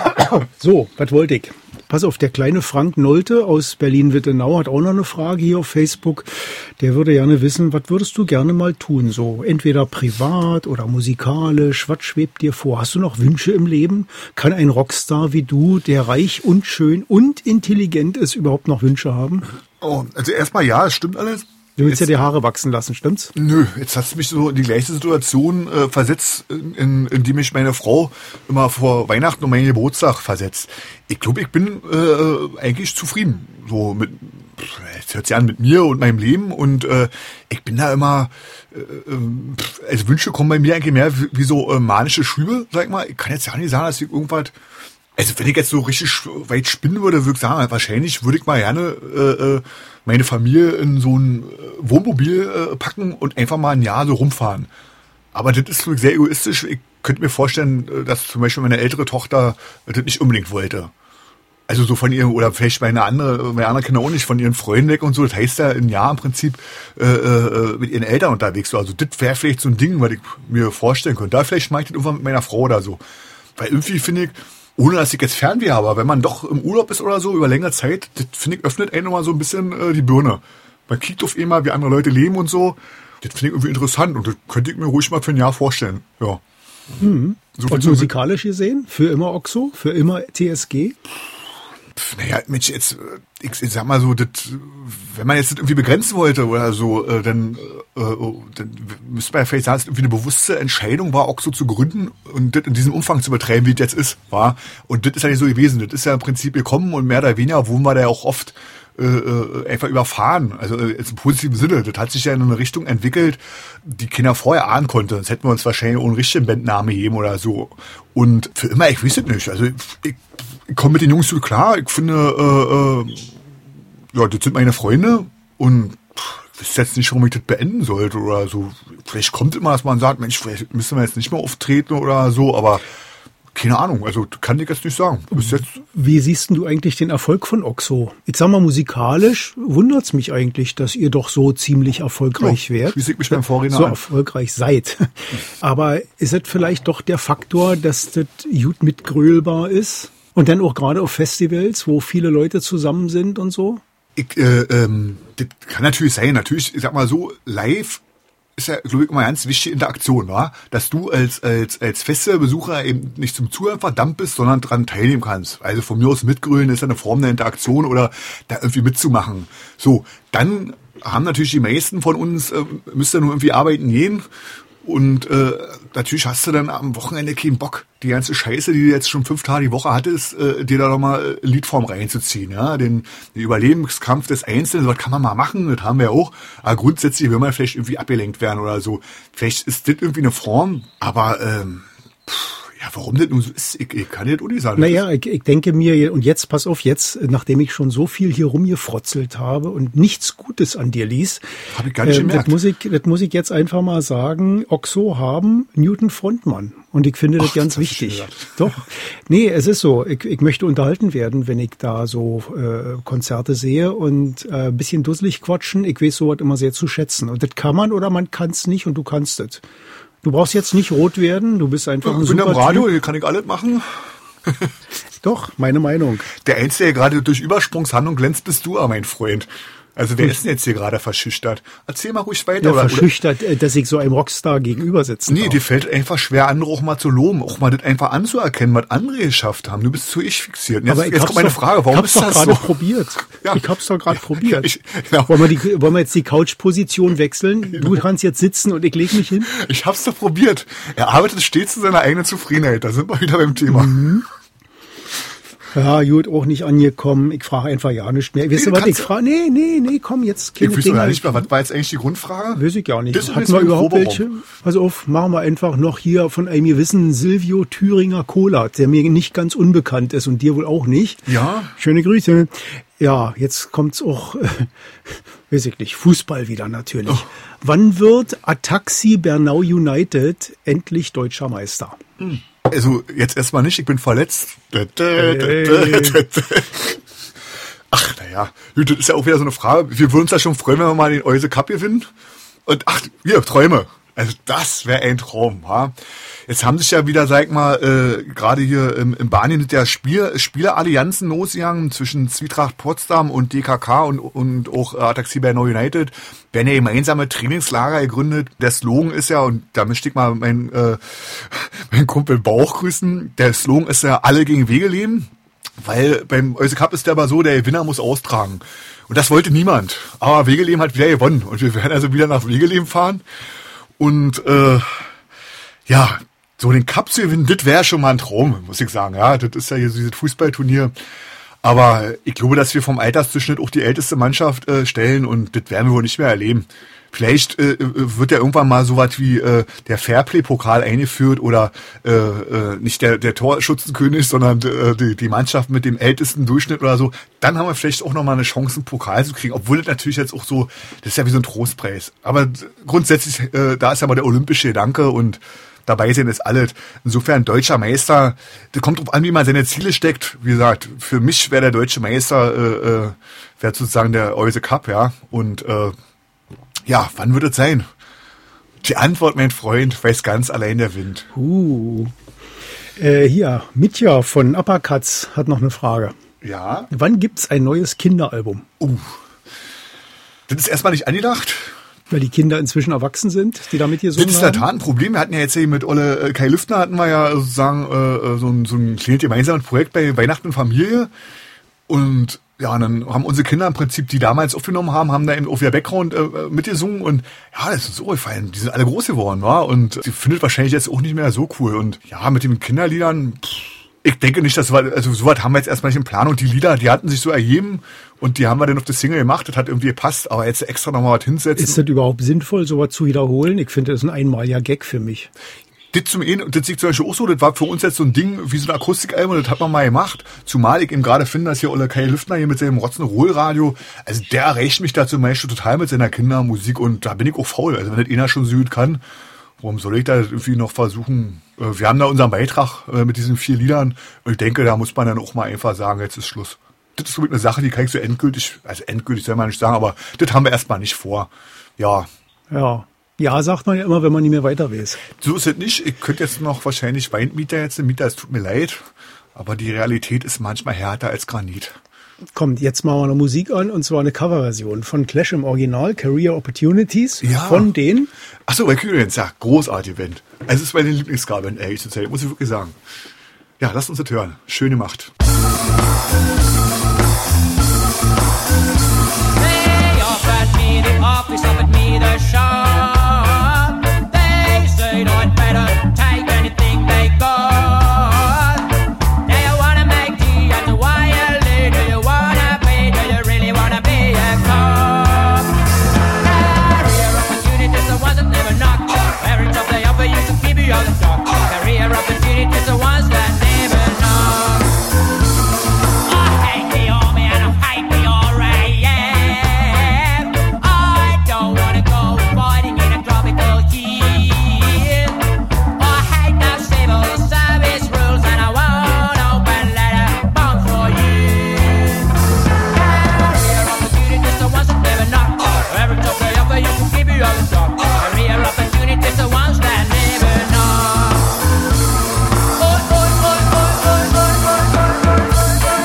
So, was wollte ich? Pass auf, der kleine Frank Nolte aus Berlin-Wittenau hat auch noch eine Frage hier auf Facebook. Der würde gerne wissen, was würdest du gerne mal tun? So, entweder privat oder musikalisch. Was schwebt dir vor? Hast du noch Wünsche im Leben? Kann ein Rockstar wie du, der reich und schön und intelligent ist, überhaupt noch Wünsche haben? Oh, also erstmal ja, es stimmt alles. Du willst Jetzt- ja die Haare wachsen lassen, stimmt's? Nö, jetzt hast du mich so in die gleiche Situation äh, versetzt, in, in, in die mich meine Frau immer vor Weihnachten und meinen Geburtstag versetzt. Ich glaube, ich bin äh, eigentlich zufrieden. So mit, jetzt hört sich an, mit mir und meinem Leben und äh, ich bin da immer, äh, äh, also Wünsche kommen bei mir eigentlich mehr wie, wie so äh, manische Schübe, sag ich mal. Ich kann jetzt ja nicht sagen, dass ich irgendwas Also wenn ich jetzt so richtig weit spinnen würde, würde ich sagen, wahrscheinlich würde ich mal gerne äh, meine Familie in so ein Wohnmobil äh, packen und einfach mal ein Jahr so rumfahren. Aber das ist sehr egoistisch. Ich könnte mir vorstellen, dass zum Beispiel meine ältere Tochter das nicht unbedingt wollte. Also so von ihr, oder vielleicht meine andere, meine anderen Kinder auch nicht, von ihren Freunden weg und so. Das heißt ja ein Jahr im Prinzip äh, äh, mit ihren Eltern unterwegs. Also das wäre vielleicht so ein Ding, was ich mir vorstellen könnte. Da vielleicht mache ich das irgendwann mit meiner Frau oder so. Weil irgendwie finde ich, ohne dass ich jetzt Fernweh habe, aber wenn man doch im Urlaub ist oder so, über längere Zeit, das finde ich, öffnet einen nochmal so ein bisschen äh, die Birne. Man kriegt auf einmal, wie andere Leute leben und so. Das finde ich irgendwie interessant und das könnte ich mir ruhig mal für ein Jahr vorstellen. Ja. Mhm. So und musikalisch gesehen? Für immer Oxo? Für immer T S G? Naja, Mensch, jetzt, ich, ich sag mal so, das, wenn man jetzt das irgendwie begrenzen wollte oder so, äh, dann, äh, dann müsste man ja vielleicht sagen, dass es irgendwie eine bewusste Entscheidung war, auch so zu gründen und das in diesem Umfang zu betreiben, wie es jetzt ist, war. Und das ist ja nicht so gewesen. Das ist ja im Prinzip gekommen und mehr oder weniger wurden wir da ja auch oft äh, einfach überfahren. Also äh, jetzt im positiven Sinne. Das hat sich ja in eine Richtung entwickelt, die Kinder vorher ahnen konnten. Sonst hätten wir uns wahrscheinlich ohne richtigen Bandnamen gegeben oder so. Und für immer, ich weiß es nicht. Also ich, ich komme mit den Jungs so klar. Ich finde, äh, äh, ja, das sind meine Freunde und pff, ich weiß jetzt nicht, warum ich das beenden sollte oder so. Vielleicht kommt immer, dass man sagt, Mensch, vielleicht müssen wir jetzt nicht mehr auftreten oder so, aber keine Ahnung, also kann ich jetzt nicht sagen. Bis jetzt. Wie siehst du eigentlich den Erfolg von Oxo? Ich sag mal, musikalisch wundert's mich eigentlich, dass ihr doch so ziemlich erfolgreich ja, wärt. Schließe ich mich beim Vorredner So an. erfolgreich seid. Aber ist es vielleicht doch der Faktor, dass das gut mitgrölbar ist? Und dann auch gerade auf Festivals, wo viele Leute zusammen sind und so? Ich, äh, ähm, das kann natürlich sein. Natürlich, ich sag mal so, live ist ja, glaube ich, immer ganz wichtige Interaktion, wa? Dass du als, als, als fester Besucher eben nicht zum Zuhören verdammt bist, sondern dran teilnehmen kannst. Also von mir aus mitgrölen ist ja eine Form der Interaktion oder da irgendwie mitzumachen. So, dann haben natürlich die meisten von uns, äh, müssen nur irgendwie arbeiten gehen. Und äh, natürlich hast du dann am Wochenende keinen Bock, die ganze Scheiße, die du jetzt schon fünf Tage die Woche hattest, äh, dir da nochmal Liedform reinzuziehen. Ja? Den, den Überlebenskampf des Einzelnen, was kann man mal machen, das haben wir auch. Aber grundsätzlich will man vielleicht irgendwie abgelenkt werden oder so. Vielleicht ist das irgendwie eine Form, aber ähm, pff, ja, warum das nun so ist, ich, ich kann das auch nicht sagen. Naja, ich, ich denke mir, und jetzt, pass auf, jetzt, nachdem ich schon so viel hier rumgefrotzelt habe und nichts Gutes an dir ließ, hab ich gar nicht äh, gemerkt. Das muss ich, das muss ich jetzt einfach mal sagen, Oxo haben Newton Frontmann. Und ich finde das Ach, ganz das wichtig. Doch. Nee, es ist so. Ich, ich möchte unterhalten werden, wenn ich da so äh, Konzerte sehe und äh, ein bisschen dusselig quatschen. Ich weiß sowas immer sehr zu schätzen. Und das kann man oder man kann es nicht und du kannst es. Du brauchst jetzt nicht rot werden, du bist einfach ein ich bin super am Radio, Typ. hier kann ich alles machen. Doch, meine Meinung. Der Einzige, der gerade durch Übersprungshandlung glänzt, bist du, mein Freund. Also wer ist denn jetzt hier gerade verschüchtert? Erzähl mal ruhig weiter. Ja, oder, verschüchtert, oder, dass ich so einem Rockstar gegenüber sitze. Nee, dir fällt einfach schwer, andere auch mal zu loben, auch mal das einfach anzuerkennen, was andere geschafft haben. Du bist zu ich fixiert. Und jetzt, Aber ich jetzt hab's kommt meine doch, Frage, warum ich ist hab's das doch so? gerade probiert. Ja. Ich hab's doch gerade Ja, probiert. Ich, genau. wollen, wir die, wollen wir jetzt die Couch-Position wechseln? Du kannst jetzt sitzen und ich leg mich hin. ich hab's doch probiert. Er arbeitet stets zu seiner eigenen Zufriedenheit. Da sind wir wieder beim Thema. Mhm. Ja, gut, auch nicht angekommen. Ich frage einfach ja nicht mehr. Weißt Nee, du was, du ich kannst- frage, nee, nee, nee, komm, jetzt Ich keine wüsste Dinge. gar nicht mehr, was war jetzt eigentlich die Grundfrage? Weiß ich ja nicht. Das ist Hatten jetzt wir ein überhaupt Proberaum. welche? Pass auf, machen wir einfach noch hier von einem gewissen Silvio Thüringer Kohlat, der mir nicht ganz unbekannt ist und dir wohl auch nicht. Ja. Schöne Grüße. Ja, jetzt kommt's auch, äh, weiß ich nicht, Fußball wieder natürlich. Oh. Wann wird Ataxi Bernau United endlich deutscher Meister? Also jetzt erstmal nicht, ich bin verletzt. Ach, naja, das ist ja auch wieder so eine Frage. Wir würden uns ja schon freuen, wenn wir mal den Euse Cup gewinnen. Und ach, wir Träume. Also das wäre ein Traum. Ha? Jetzt haben sich ja wieder, sag ich mal, äh, gerade hier im, im Bahnhof mit der Spiel, Spielerallianzen losgegangen zwischen Zwietracht Potsdam und D K K und, und auch äh, Ataxi Bernau United. Werden ja gemeinsame Trainingslager gegründet. Der Slogan ist ja, und da möchte ich mal meinen äh, mein Kumpel Bauch grüßen, der Slogan ist ja alle gegen Wegeleben. Weil beim Euse Cup ist der aber so, der Gewinner muss austragen. Und das wollte niemand. Aber Wegeleben hat wieder gewonnen. Und wir werden also wieder nach Wegeleben fahren. Und äh, ja, so den Cup zu gewinnen, das wäre schon mal ein Traum, muss ich sagen. Ja, das ist ja hier so dieses Fußballturnier. Aber ich glaube, dass wir vom Altersdurchschnitt auch die älteste Mannschaft äh, stellen und das werden wir wohl nicht mehr erleben. Vielleicht äh, wird ja irgendwann mal so was wie äh, der Fairplay-Pokal eingeführt oder äh, äh, nicht der, der Torschützenkönig, sondern äh, die, die Mannschaft mit dem ältesten Durchschnitt oder so. Dann haben wir vielleicht auch nochmal eine Chance, einen Pokal zu kriegen. Obwohl das natürlich jetzt auch so, das ist ja wie so ein Trostpreis. Aber grundsätzlich, äh, da ist ja mal der olympische Gedanke und dabei sind ist alles. Insofern deutscher Meister, das kommt drauf an, wie man seine Ziele steckt. Wie gesagt, für mich wäre der deutsche Meister, äh, äh, wäre sozusagen der Euse Cup, ja. Und äh, ja, wann wird es sein? Die Antwort, mein Freund, weiß ganz allein der Wind. Uh. Äh, hier, Mitja von Uppercuts hat noch eine Frage. Ja? Wann gibt's ein neues Kinderalbum? Uh. Das ist erstmal nicht angedacht. Weil die Kinder inzwischen erwachsen sind, die damit hier so Das ist in der Tat ein Problem. Wir hatten ja jetzt hier mit Olle äh, Kai Lüftner hatten wir ja sozusagen äh, so ein, so ein kleines gemeinsames Projekt bei Weihnachten und Familie. Und ja, dann haben unsere Kinder im Prinzip, die damals aufgenommen haben, haben da eben auf ihr Background äh, mitgesungen und ja, das ist so gefallen. Die sind alle groß geworden, wa? Und sie findet wahrscheinlich jetzt auch nicht mehr so cool. Und ja, mit den Kinderliedern, pff, ich denke nicht, dass wir, also sowas haben wir jetzt erstmal nicht in Planung. Die Lieder, die hatten sich so ergeben und die haben wir dann auf das Single gemacht. Das hat irgendwie gepasst, aber jetzt extra nochmal was hinsetzen. Ist das überhaupt sinnvoll, sowas zu wiederholen? Ich finde, das ist ein einmaliger Gag für mich. Das zum einen, das sieht zum Beispiel auch so, das war für uns jetzt so ein Ding wie so ein Akustikalbum, das hat man mal gemacht. Zumal ich eben gerade finde, dass hier Olle Kai Lüftner hier mit seinem Rock'n'Roll-Radio, also der erreicht mich da zum Beispiel total mit seiner Kindermusik und da bin ich auch faul. Also wenn das einer schon so gut kann, warum soll ich da irgendwie noch versuchen? Wir haben da unseren Beitrag mit diesen vier Liedern und ich denke, da muss man dann auch mal einfach sagen, jetzt ist Schluss. Das ist so eine Sache, die kann ich so endgültig, also endgültig soll man nicht sagen, aber das haben wir erstmal nicht vor. Ja. Ja. Ja, sagt man ja immer, wenn man nicht mehr weiter weiß. So ist es nicht. Ich könnte jetzt noch wahrscheinlich weint Mieter jetzt. Mieter, es tut mir leid. Aber die Realität ist manchmal härter als Granit. Kommt, jetzt machen wir eine Musik an, und zwar eine Coverversion von Clash im Original, Career Opportunities, Ja. von den... Ach so, Valkyrians, ja, großartige Band. Also es ist meine Lieblingsgabel, ehrlich zu sein, muss ich wirklich sagen. Ja, lasst uns das hören. Schön gemacht. They offered me the office, offered me the shop. They said I'd better take anything they got. Do you wanna make tea at the violin? Do you wanna be, do you really wanna be a cop? Career opportunities are ones that never knock. Every job they offer you to keep you on the top. Career opportunities are ones that never knock. I hate the army and I hate the R A F. I don't wanna go fighting in a tropical heat. I hate the civil service rules and I won't open letter bomb for you. Career opportunities are ones that never knock. Every job they offer you can keep you on the top. Career opportunities are ones that never knock. Oi, oi, oi, oi, oi, oi, oi, oi, oi, oi,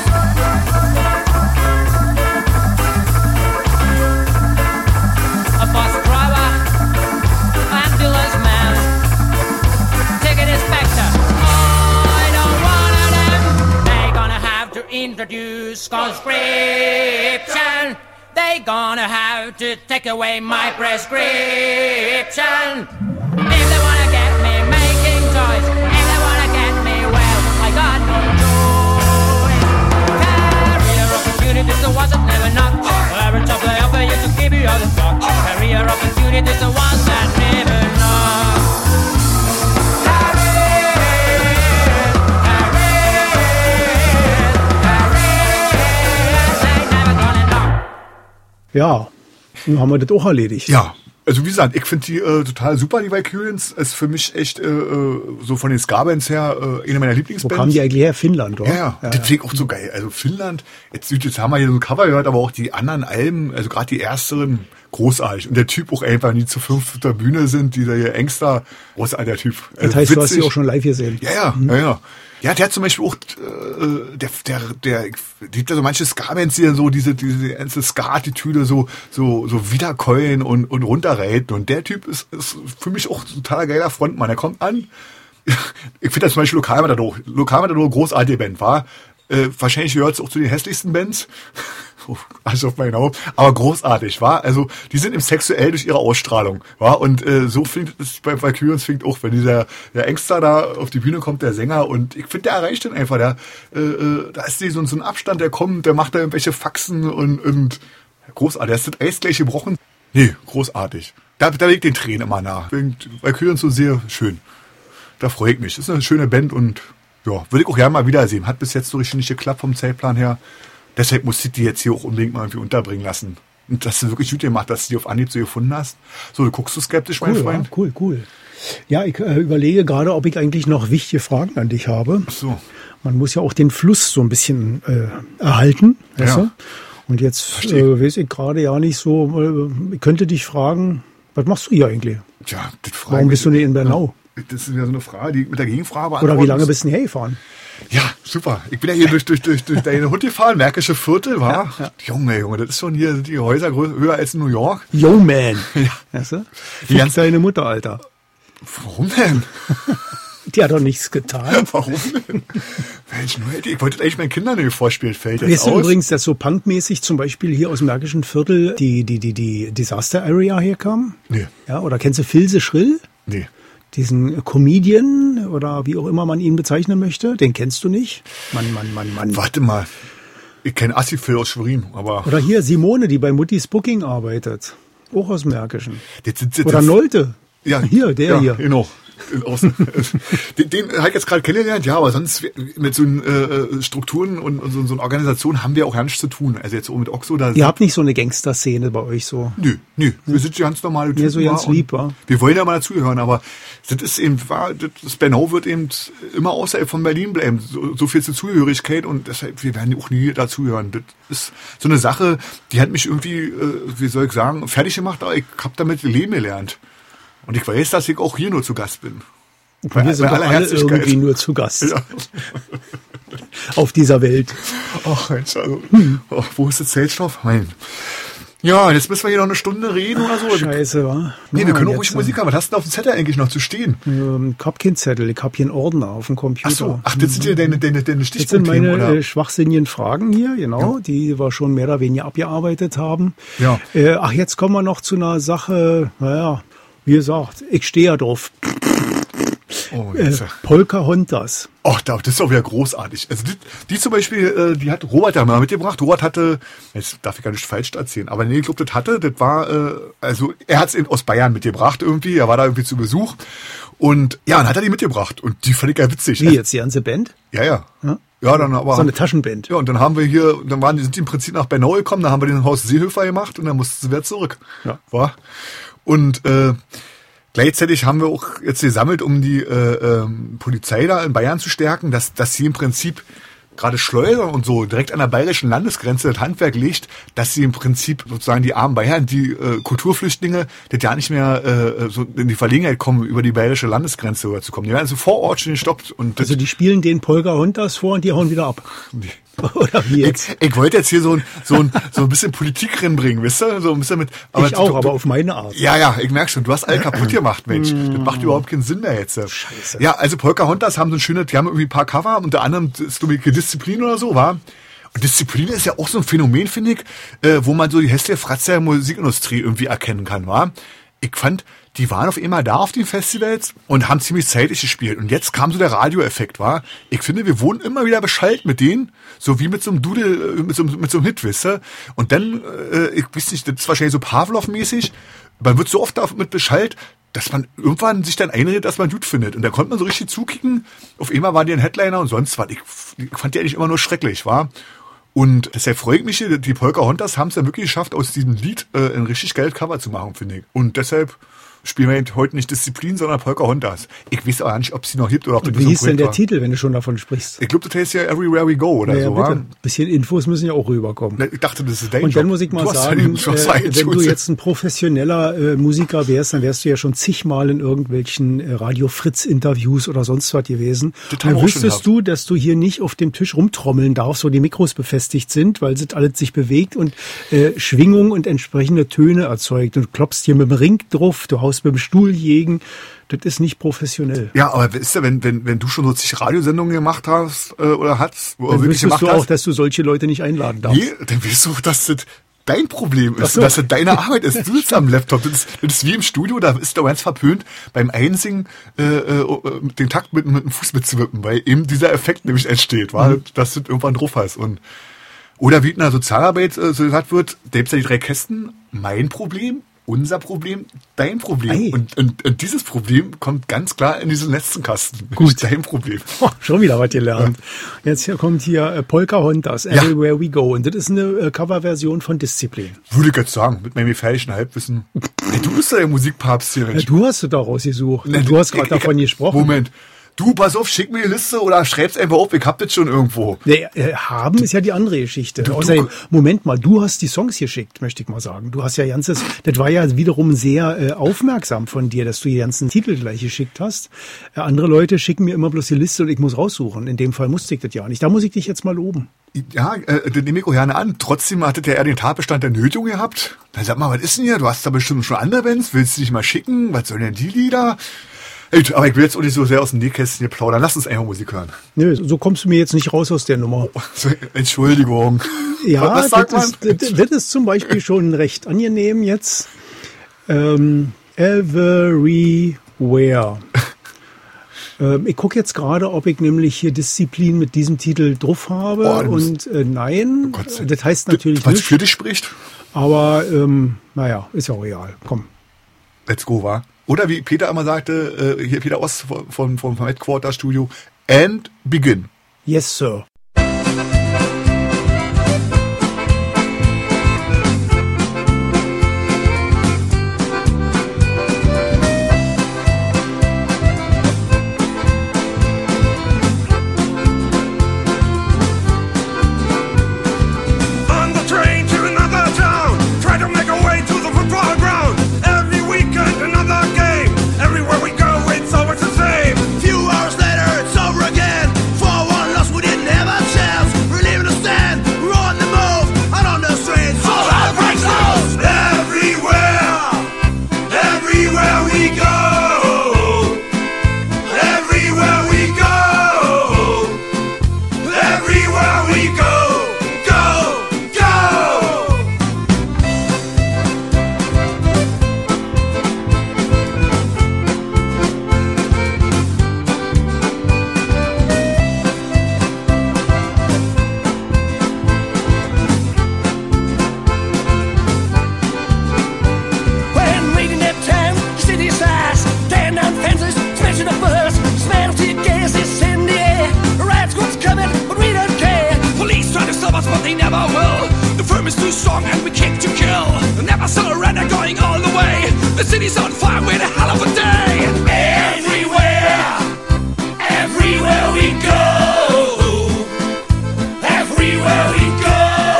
a bus driver, ambulance man, ticket inspector. I don't want them. They gonna have to introduce conscription. They gonna have to take away my prescription. If they wanna get me making toys, if they wanna get me well, I got no choice. Career opportunities the ones that never knock. Every job they offer you to keep you on the top. Career opportunities the ones that never knock. Career, career, career, they never gonna knock. Ja, nun haben wir das auch erledigt. Ja, also wie gesagt, ich finde die äh, total super, die Valkyrians. Ist für mich echt äh, äh, so von den Ska-Bands her äh, eine meiner Wo Lieblingsbands. kamen die eigentlich her? Finnland, oder? Ja, ja, ja, das ja. finde ich auch so geil. Also Finnland, jetzt, jetzt haben wir hier so ein Cover gehört, aber auch die anderen Alben, also gerade die ersteren, großartig. Und der Typ auch einfach, die zu fünf auf der Bühne sind, dieser hier Engster, großartiger Typ. Das Also heißt, du hast witzig. sie auch schon live gesehen. Ja, ja, ja, ja. Ja, der hat zum Beispiel auch, äh, der, der, der, die gibt ja so manche Ska-Bands, die dann so diese, diese ganze Ska-Attitüde so, so, so wiederkeulen und, und runterreiten. Und der Typ ist, ist für mich auch ein totaler geiler Frontmann. Er kommt an. Ich finde das zum Beispiel Lokalmatador. Lokalmatador, großartige Band, war. Äh, wahrscheinlich gehört es auch zu den hässlichsten Bands. Also auf mein Haupt. Aber großartig, war. Also die sind im sexuell durch ihre Ausstrahlung, war. Und äh, so fängt es bei Valkyrians fängt auch, wenn dieser der Ängster da auf die Bühne kommt, der Sänger. Und ich finde, der erreicht den einfach. Der, äh, da ist die, so, so ein Abstand, der kommt, der macht da irgendwelche Faxen und, und großartig. Der ist das Eis gleich gebrochen. Nee, großartig. Da, da liegt den Tränen immer nach. Valkyrians so sehr schön. Da freue ich mich. Das ist eine schöne Band und ja, würde ich auch gerne mal wiedersehen. Hat bis jetzt so richtig nicht geklappt vom Zeitplan her. Deshalb musste ich die jetzt hier auch unbedingt mal irgendwie unterbringen lassen. Und das ist wirklich gut gemacht, dass du die auf Anhieb so gefunden hast. So, du guckst du skeptisch, mein Cool, Freund? ja, cool, cool. Ja, ich äh, überlege gerade, ob ich eigentlich noch wichtige Fragen an dich habe. Ach so. Man muss ja auch den Fluss so ein bisschen äh, erhalten. Weißt Ja. du? Und jetzt Verstehe. äh, weiß ich gerade ja nicht so, äh, ich könnte dich fragen, was machst du hier eigentlich? Tja, das frage Warum ich bist du nicht in Bernau? Ja, das ist ja so eine Frage, die ich mit der Gegenfrage Oder beantworten wie lange muss. bist du denn hergefahren? Ja, super. Ich bin ja hier durch, durch, durch, durch deine Hund gefahren, Märkische Viertel, war. Junge, Junge, das ist schon hier, sind die Häuser grö- höher als in New York. Yo, man. Ja. Weißt du? Die ganze- Fick deine Mutter, Alter. Warum denn? Die hat doch nichts getan. Warum denn? Mensch, nur hätte- ich wollte das eigentlich meinen Kindern nicht vorspielen, fällt jetzt Weißt du aus. übrigens, dass so punkmäßig zum Beispiel hier aus dem Märkischen Viertel die, die, die, die Disaster Area herkam? Nee, Ja, oder kennst du Filse Schrill? nee. Diesen Comedian oder wie auch immer man ihn bezeichnen möchte, den kennst du nicht? Mann, Mann, Mann, Mann. Warte mal. Ich kenne Assi-Phil aus Schwerin, aber... Oder hier Simone, die bei Muttis Booking arbeitet. Auch aus dem Märkischen. Jetzt, jetzt, jetzt, Oder Nolte. Ja, Hier, der ja, hier. Genau. Aus, den, den habe ich jetzt gerade kennengelernt, ja, aber sonst mit so äh, Strukturen und, und so, so einer Organisation haben wir auch gar nichts zu tun. Also jetzt auch mit Oxo, da... Ihr habt nicht so eine Gangster-Szene bei euch so. Nö, nö, wir sind ja ganz normale Typen. Mir so ganz wa? Und lieb, wa? Wir wollen ja mal dazugehören, aber das ist eben, wahr, das Bernau wird eben immer außerhalb von Berlin bleiben. So, so viel zur Zugehörigkeit und deshalb, wir werden auch nie dazugehören. Das ist so eine Sache, die hat mich irgendwie, äh, wie soll ich sagen, fertig gemacht, aber ich habe damit leben gelernt. Und ich weiß, dass ich auch hier nur zu Gast bin. Bei, Wir sind bei doch aller alle Herzlichkeit. irgendwie nur zu Gast Ja. auf dieser Welt. Ach, Mensch, also, oh, wo ist der Zellstoff? Mein. Ja, jetzt müssen wir hier noch eine Stunde reden oder so. Scheiße, wa? Nee, Na, wir können auch jetzt, ruhig Musik haben. Was hast du denn auf dem Zettel eigentlich noch zu stehen? Ähm, ich hab keinen Zettel, ich hab hier einen Ordner auf dem Computer. Ach so, ach, das sind ja deine, deine, deine Das sind Stichpunktthemen, meine oder? äh, schwachsinnigen Fragen hier, genau, die wir schon mehr oder weniger abgearbeitet haben. Ja. Äh, ach, jetzt kommen wir noch zu einer Sache, naja, wie gesagt, ich stehe ja drauf. Oh, Äh, jetzt, ja. Pocahontas. Ach, da- das ist doch wieder großartig. Also die, die zum Beispiel, äh, die hat Robert ja mal mitgebracht. Robert hatte, jetzt darf ich gar nicht falsch erzählen, aber nee, ich glaube, das hatte, das war, äh, also er hat es aus Bayern mitgebracht irgendwie, er war da irgendwie zu Besuch und ja, dann hat er die mitgebracht und die fand ich ja witzig. Wie jetzt, die ganze Band? Ja, ja. Ja? Ja, dann aber. So eine Taschenband. Ja, und dann haben wir hier, dann waren die, sind die im Prinzip nach Bernau gekommen, dann haben wir den Haus Seehöfer gemacht und dann mussten sie wieder zurück. Ja. War. Und äh, gleichzeitig haben wir auch jetzt gesammelt, um die äh, ähm, Polizei da in Bayern zu stärken, dass, dass sie im Prinzip gerade Schleusern und so direkt an der bayerischen Landesgrenze das Handwerk legt, dass sie im Prinzip sozusagen die armen Bayern, die äh, Kulturflüchtlinge, die ja nicht mehr äh, so in die Verlegenheit kommen, über die bayerische Landesgrenze rüberzukommen. Die werden also vor Ort schon gestoppt. Und das, Also die spielen den Pocahontas vor und die hauen wieder ab. Oder wie jetzt? ich, ich wollte jetzt hier so ein, so ein, so ein bisschen Politik reinbringen, wisst ihr? So ein bisschen mit, aber ich auch, du, aber auf meine Art. Ja, ja, ich merke schon, du hast all kaputt gemacht, Mensch. Das macht überhaupt keinen Sinn mehr jetzt. Scheiße. Ja, also Pocahontas haben so ein schönes, die haben irgendwie ein paar Cover, unter anderem ist glaube ich Disziplin oder so, war. Und Disziplin ist ja auch so ein Phänomen, finde ich, äh, wo man so die hässliche Fratze der Musikindustrie irgendwie erkennen kann, war. Ich fand, die waren auf einmal da auf den Festivals und haben ziemlich zeitig gespielt. Und jetzt kam so der Radioeffekt, war. Ich finde, wir wurden immer wieder beschallt mit denen, so wie mit so einem Dudel, äh, mit so, mit so einem Hit, wisst ihr? Und dann, äh, ich weiß nicht, das ist wahrscheinlich so Pavlov-mäßig, man wird so oft damit beschallt, dass man irgendwann sich dann einredet, dass man gut findet. Und da konnte man so richtig zukicken. Auf einmal waren die ein Headliner und sonst was. Ich, ich fand die eigentlich immer nur schrecklich, war. Und deshalb freue ich mich, die Pocahontas haben es ja wirklich geschafft, aus diesem Lied äh, ein richtig geiles Cover zu machen, finde ich. Und deshalb spielen wir heute nicht Disziplin, sondern Pocahontas. Ich weiß aber nicht, ob sie noch gibt oder ob das Wie so ein hieß denn Projekt der war. Titel, wenn du schon davon sprichst? Ich glaube, das heißt ja Everywhere We Go oder Ja, so, bitte. wa? Ein bisschen Infos müssen ja auch rüberkommen. Ich dachte, das ist dein Und dann Job. muss ich mal Du hast sagen, ja die- du hast ja äh, einen wenn du Schutz. jetzt ein professioneller äh, Musiker wärst, dann wärst du ja schon zigmal in irgendwelchen äh, Radio Fritz Interviews oder sonst was gewesen. Das Und haben wir dann auch schon wüsstest gehabt. du, dass du hier nicht auf dem Tisch rumtrommeln darfst, wo die Mikros befestigt sind, weil es alles sich bewegt und äh, Schwingung und entsprechende Töne erzeugt. Und du klopfst hier mit dem Ring drauf, du haust brauchst mit dem Stuhl jägen. Das ist nicht professionell. Ja, aber ist ja, wenn, wenn, wenn du schon so zig Radiosendungen gemacht hast äh, oder hast, oder Dann wirklich wüsstest gemacht du auch, hast, dass du solche Leute nicht einladen darfst. nee, dann weißt du, dass das dein Problem ist, Ach so. dass das deine Arbeit ist. Du sitzt am Laptop. Das ist, das ist wie im Studio, da ist doch ganz verpönt, beim Einsingen äh, äh, den Takt mit, mit dem Fuß mitzuwippen, weil eben dieser Effekt nämlich entsteht, weil Mhm. dass du das irgendwann drauf hast. Und, oder wie in der Sozialarbeit äh, so gesagt wird, selbst die drei Kästen, mein Problem, unser Problem, dein Problem. Ei. Und, und, und dieses Problem kommt ganz klar in diesen letzten Kasten. Gut. Dein Problem. Oh, schon wieder was gelernt. Jetzt hier kommt hier äh, Polka-Hontas, Everywhere We Go. Und das ist eine äh, Coverversion von Disziplin. Würde ich jetzt sagen, mit meinem gefährlichen Halbwissen. Hey, du bist ja der Musikpapst hier, Ja, Mensch. du hast es da rausgesucht. Ne, Und du hast ich- gerade ich- davon gesprochen. Moment. Du, pass auf, schick mir die Liste oder schreib's einfach auf, ich hab das schon irgendwo. Nee, äh, haben ist ja die andere Geschichte. Du- du- Außerdem, Moment mal, du hast die Songs geschickt, möchte ich mal sagen. Du hast ja ganzes, das war ja wiederum sehr äh, aufmerksam von dir, dass du die ganzen Titel gleich geschickt hast. Äh, andere Leute schicken mir immer bloß die Liste und ich muss raussuchen. In dem Fall musste ich das ja nicht. Da muss ich dich jetzt mal loben. Ja, äh, den nehme ich auch gerne an. Trotzdem hatte der eher den Tatbestand der Nötigung gehabt. Dann sag mal, was ist denn hier? Du hast da bestimmt schon andere Bands. Willst du dich mal schicken? Was sollen denn die Lieder? Ey, aber ich will jetzt auch nicht so sehr aus dem Nähkästchen hier plaudern. Lass uns einfach Musik hören. Nö, so kommst du mir jetzt nicht raus aus der Nummer. So, Entschuldigung. Ja, was sagt das, man? ist, das, das ist zum Beispiel schon recht angenehm jetzt. Ähm, Everywhere. ähm, ich gucke jetzt gerade, ob ich nämlich hier Disziplin mit diesem Titel drauf habe. Oh, du und musst- äh, nein, Gott sei- das heißt natürlich Was nicht. für dich spricht? Aber ähm, naja, ist ja auch real. Komm. Let's go, wa? Oder wie Peter immer sagte, äh, hier Peter Ost von, von, vom Headquarter Studio, and begin. Yes, Sir. On the train to another town, try to make our way to the football ground. Every weekend another game. Everywhere we go, it's always the same. Few hours later, it's over again. four one loss, we didn't have a chance. We're leaving the stand, we're on the move, out on the streets, full of breaks loose. Everywhere, everywhere we go. Everywhere we go. Everywhere we go. Go, go. When reading at time, city size, tearing down fences, smashing the bus, smell to gas is in the air. Rats what's coming, but we don't care. Police try to stop us, but they never will. The firm is too strong and we kick to kill. Never surrender, going all the way. The city's on fire, we're a hell of a day. Everywhere, everywhere we go. Everywhere we go.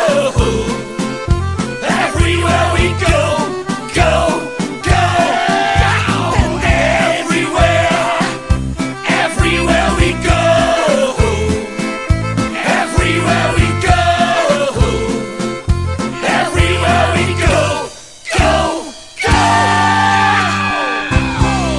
Everywhere we go. Go, go, go. And everywhere, everywhere we go. Everywhere we go. Everywhere we go. Go, go.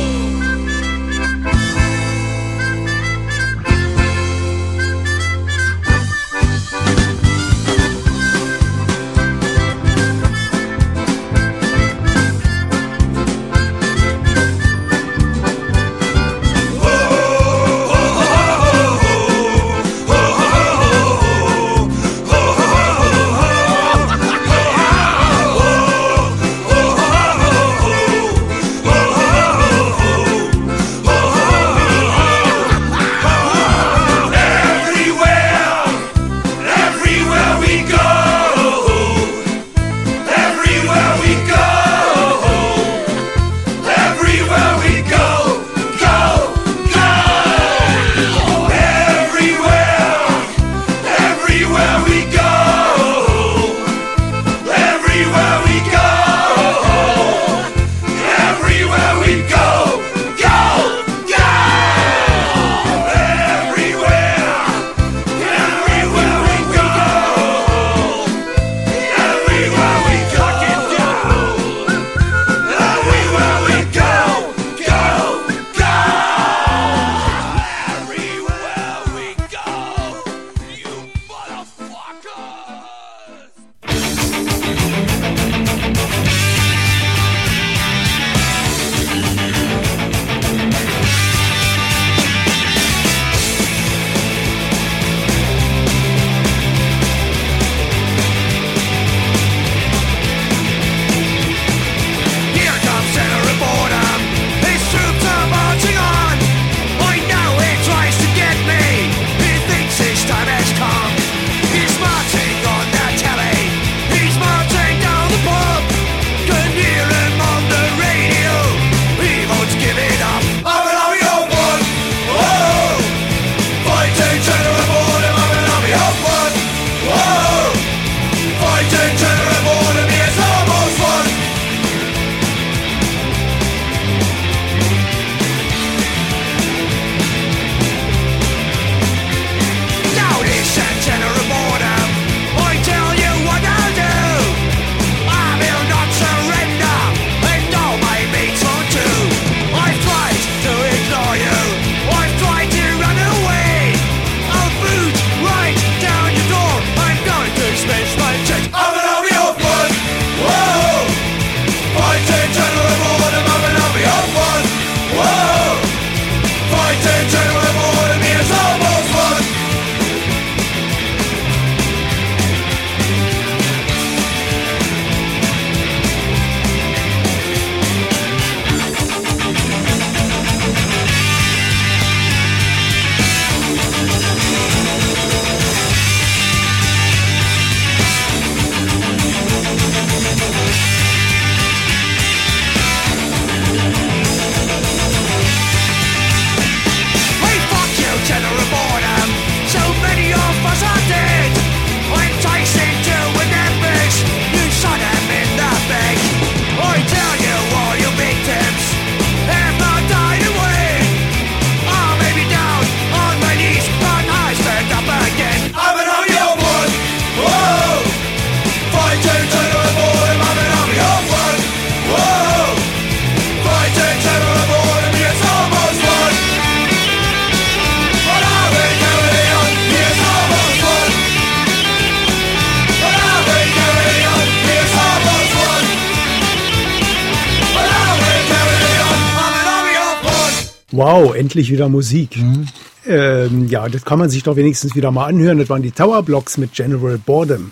Wow, endlich wieder Musik. Mhm. Ähm, ja, das kann man sich doch wenigstens wieder mal anhören. Das waren die Tower Blocks mit General Boredom.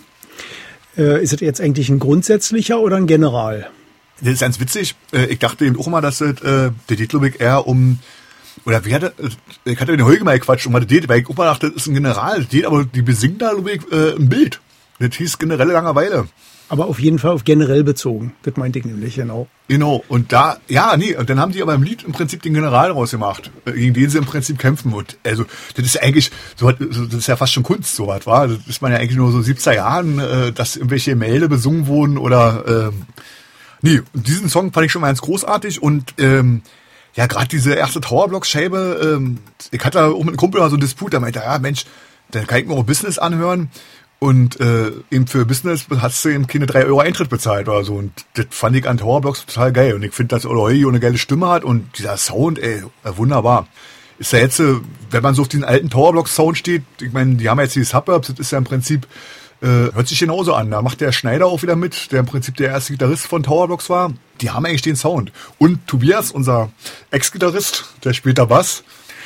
Äh, ist das jetzt eigentlich ein grundsätzlicher oder ein General? Das ist ganz witzig. Ich dachte eben auch mal, dass das, äh, der geht, glaube ich, eher um, oder wer hatte, ich hatte den Holger mal gequatscht, um was das geht, weil ich auch mal dachte, das ist ein General, das geht, aber die besingen da, glaube ich, äh, ein Bild. Das hieß generelle Langeweile. Aber auf jeden Fall auf generell bezogen. Das meinte ich nämlich, genau. Genau. Und da, ja, nee, und dann haben die aber im Lied im Prinzip den General rausgemacht, gegen den sie im Prinzip kämpfen. Und also, das ist ja eigentlich, so, das ist ja fast schon Kunst, so was, war. Das ist man ja eigentlich nur so siebziger Jahren, äh, dass irgendwelche Gemälde besungen wurden oder, ähm, nee, diesen Song fand ich schon mal ganz großartig und, ähm, ja, gerade diese erste Towerblock-Scheibe, ähm, ich hatte auch mit einem Kumpel mal so einen Disput, der meinte, ja, Mensch, dann kann ich mir auch Business anhören. Und äh, eben für Business hast du eben keine drei Euro Eintritt bezahlt oder so. Und das fand ich an Towerblocks total geil. Und ich finde, dass Oloy eine geile Stimme hat und dieser Sound, ey, wunderbar. Ist ja jetzt, wenn man so auf diesen alten Towerblocks-Sound steht, ich meine, die haben jetzt die Suburbs, das ist ja im Prinzip, äh, hört sich genauso an. Da macht der Schneider auch wieder mit, der im Prinzip der erste Gitarrist von Towerblocks war. Die haben eigentlich den Sound. Und Tobias, unser Ex-Gitarrist, der spielt da Bass.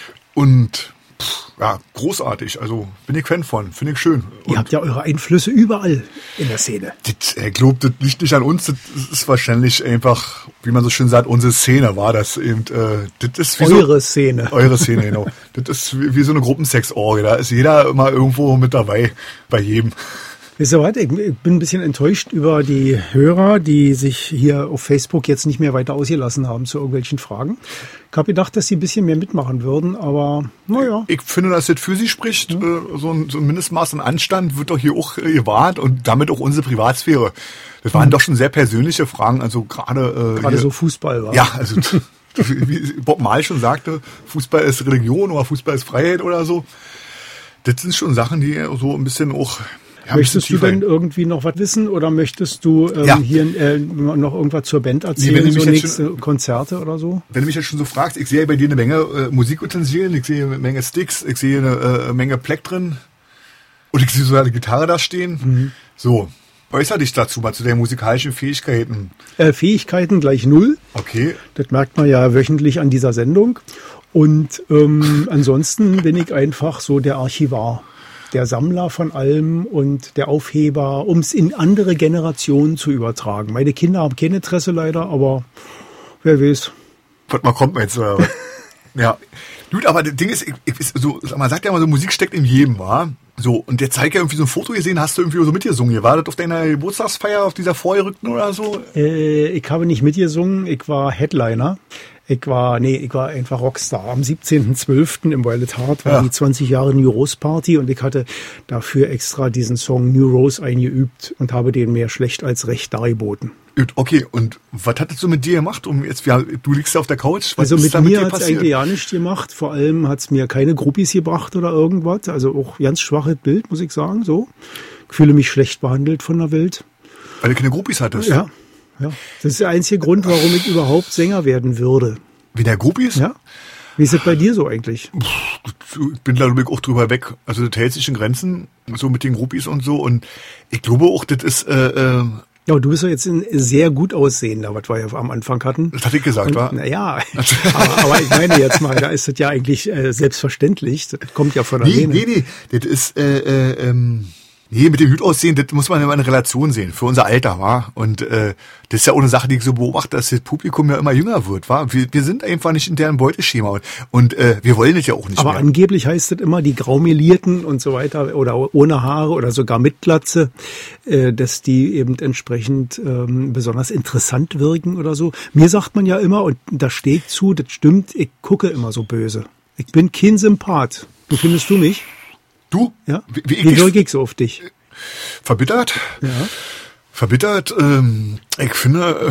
Und pff, ja, großartig. Also bin ich Fan von. Finde ich schön. Ihr Und habt ja eure Einflüsse überall in der Szene. das, ich glaube, das liegt nicht an uns. Das ist wahrscheinlich einfach, wie man so schön sagt, unsere Szene war das eben. Äh, das ist wie Eure so, Szene. Eure Szene, genau. Das ist wie, wie so eine Gruppensexorgie. Da ist jeder immer irgendwo mit dabei. Bei jedem. Wisst ihr was? Ich bin ein bisschen enttäuscht über die Hörer, die sich hier auf Facebook jetzt nicht mehr weiter ausgelassen haben zu irgendwelchen Fragen. Ich habe gedacht, dass sie ein bisschen mehr mitmachen würden, aber naja. Ich finde, dass das für sie spricht. Ja. Äh, so, ein, so ein Mindestmaß an Anstand wird doch hier auch äh, gewahrt und damit auch unsere Privatsphäre. Das waren mhm. doch schon sehr persönliche Fragen. Also gerade äh, gerade so Fußball war. Ja, also wie Bob Marley schon sagte, Fußball ist Religion oder Fußball ist Freiheit oder so. Das sind schon Sachen, die so ein bisschen auch... Ja, möchtest du denn irgendwie noch was wissen oder möchtest du ähm, ja. hier äh, noch irgendwas zur Band erzählen, nee, so nächste schon, Konzerte oder so? Wenn du mich jetzt schon so fragst, ich sehe bei dir eine Menge äh, Musikutensilien, ich sehe eine Menge Sticks, ich sehe eine äh, Menge Pleck drin und ich sehe sogar eine Gitarre da stehen. Mhm. So, äußere dich dazu mal zu deinen musikalischen Fähigkeiten. Äh, Fähigkeiten gleich null. Okay. Das merkt man ja wöchentlich an dieser Sendung. Und ähm, ansonsten bin ich einfach so der Archivar. Der Sammler von allem und der Aufheber, um es in andere Generationen zu übertragen. Meine Kinder haben kein Interesse leider, aber wer weiß. Was mal kommt man jetzt. Äh, ja. Gut, aber das Ding ist, ich, ich, so, man sagt ja immer so, Musik steckt in jedem, wa? So, und der zeigt ja irgendwie so ein Foto gesehen, hast du irgendwie so mitgesungen. Ihr wartet auf deiner Geburtstagsfeier, auf dieser Vorgerückten oder so? Äh, ich habe nicht mitgesungen, ich war Headliner. Ich war, nee, ich war einfach Rockstar. Am siebzehnten zwölften im Violet Heart war ja. die zwanzig Jahre New Rose Party und ich hatte dafür extra diesen Song New Rose eingeübt und habe den mehr schlecht als recht dargeboten. Okay, und was hattest du mit dir gemacht? Um jetzt, ja, du liegst ja auf der Couch. Was also mit ist mir hat es eigentlich ja nichts gemacht. Vor allem hat es mir keine Groupies gebracht oder irgendwas. Also auch ganz schwaches Bild, muss ich sagen. So, ich fühle mich schlecht behandelt von der Welt. Weil du keine Groupies hattest? Ja. Ja, das ist der einzige Grund, warum ich überhaupt Sänger werden würde. Wie der Groupies? Ja. Wie ist es bei dir so eigentlich? Ich bin da auch drüber weg. Also das hält sich in Grenzen, so mit den Groupies und so. Und ich glaube auch, das ist... Äh, äh ja, du bist ja jetzt ein sehr gut aussehender, was wir ja am Anfang hatten. Das hatte ich gesagt, wa? Naja, aber, aber ich meine jetzt mal, da ist das ja eigentlich äh, selbstverständlich. Das kommt ja von alleine. Nee, nee, nee. Das ist... Äh, äh, ähm Nee, mit dem Hut aussehen, das muss man immer in Relation sehen, für unser Alter, wa? Und äh, das ist ja auch eine Sache, die ich so beobachte, dass das Publikum ja immer jünger wird, wa? Wir, wir sind einfach nicht in deren Beuteschema und, und äh, wir wollen das ja auch nicht Aber mehr. Angeblich heißt es immer, die Graumelierten und so weiter oder ohne Haare oder sogar mit Glatze, äh, dass die eben entsprechend ähm, besonders interessant wirken oder so. Mir sagt man ja immer, und da stehe ich zu, das stimmt, ich gucke immer so böse. Ich bin kein Sympath. Wie findest du mich? Du? Ja. Wie, wie, wie wirke ich so auf dich? Verbittert? Ja. Verbittert, ähm, ich finde,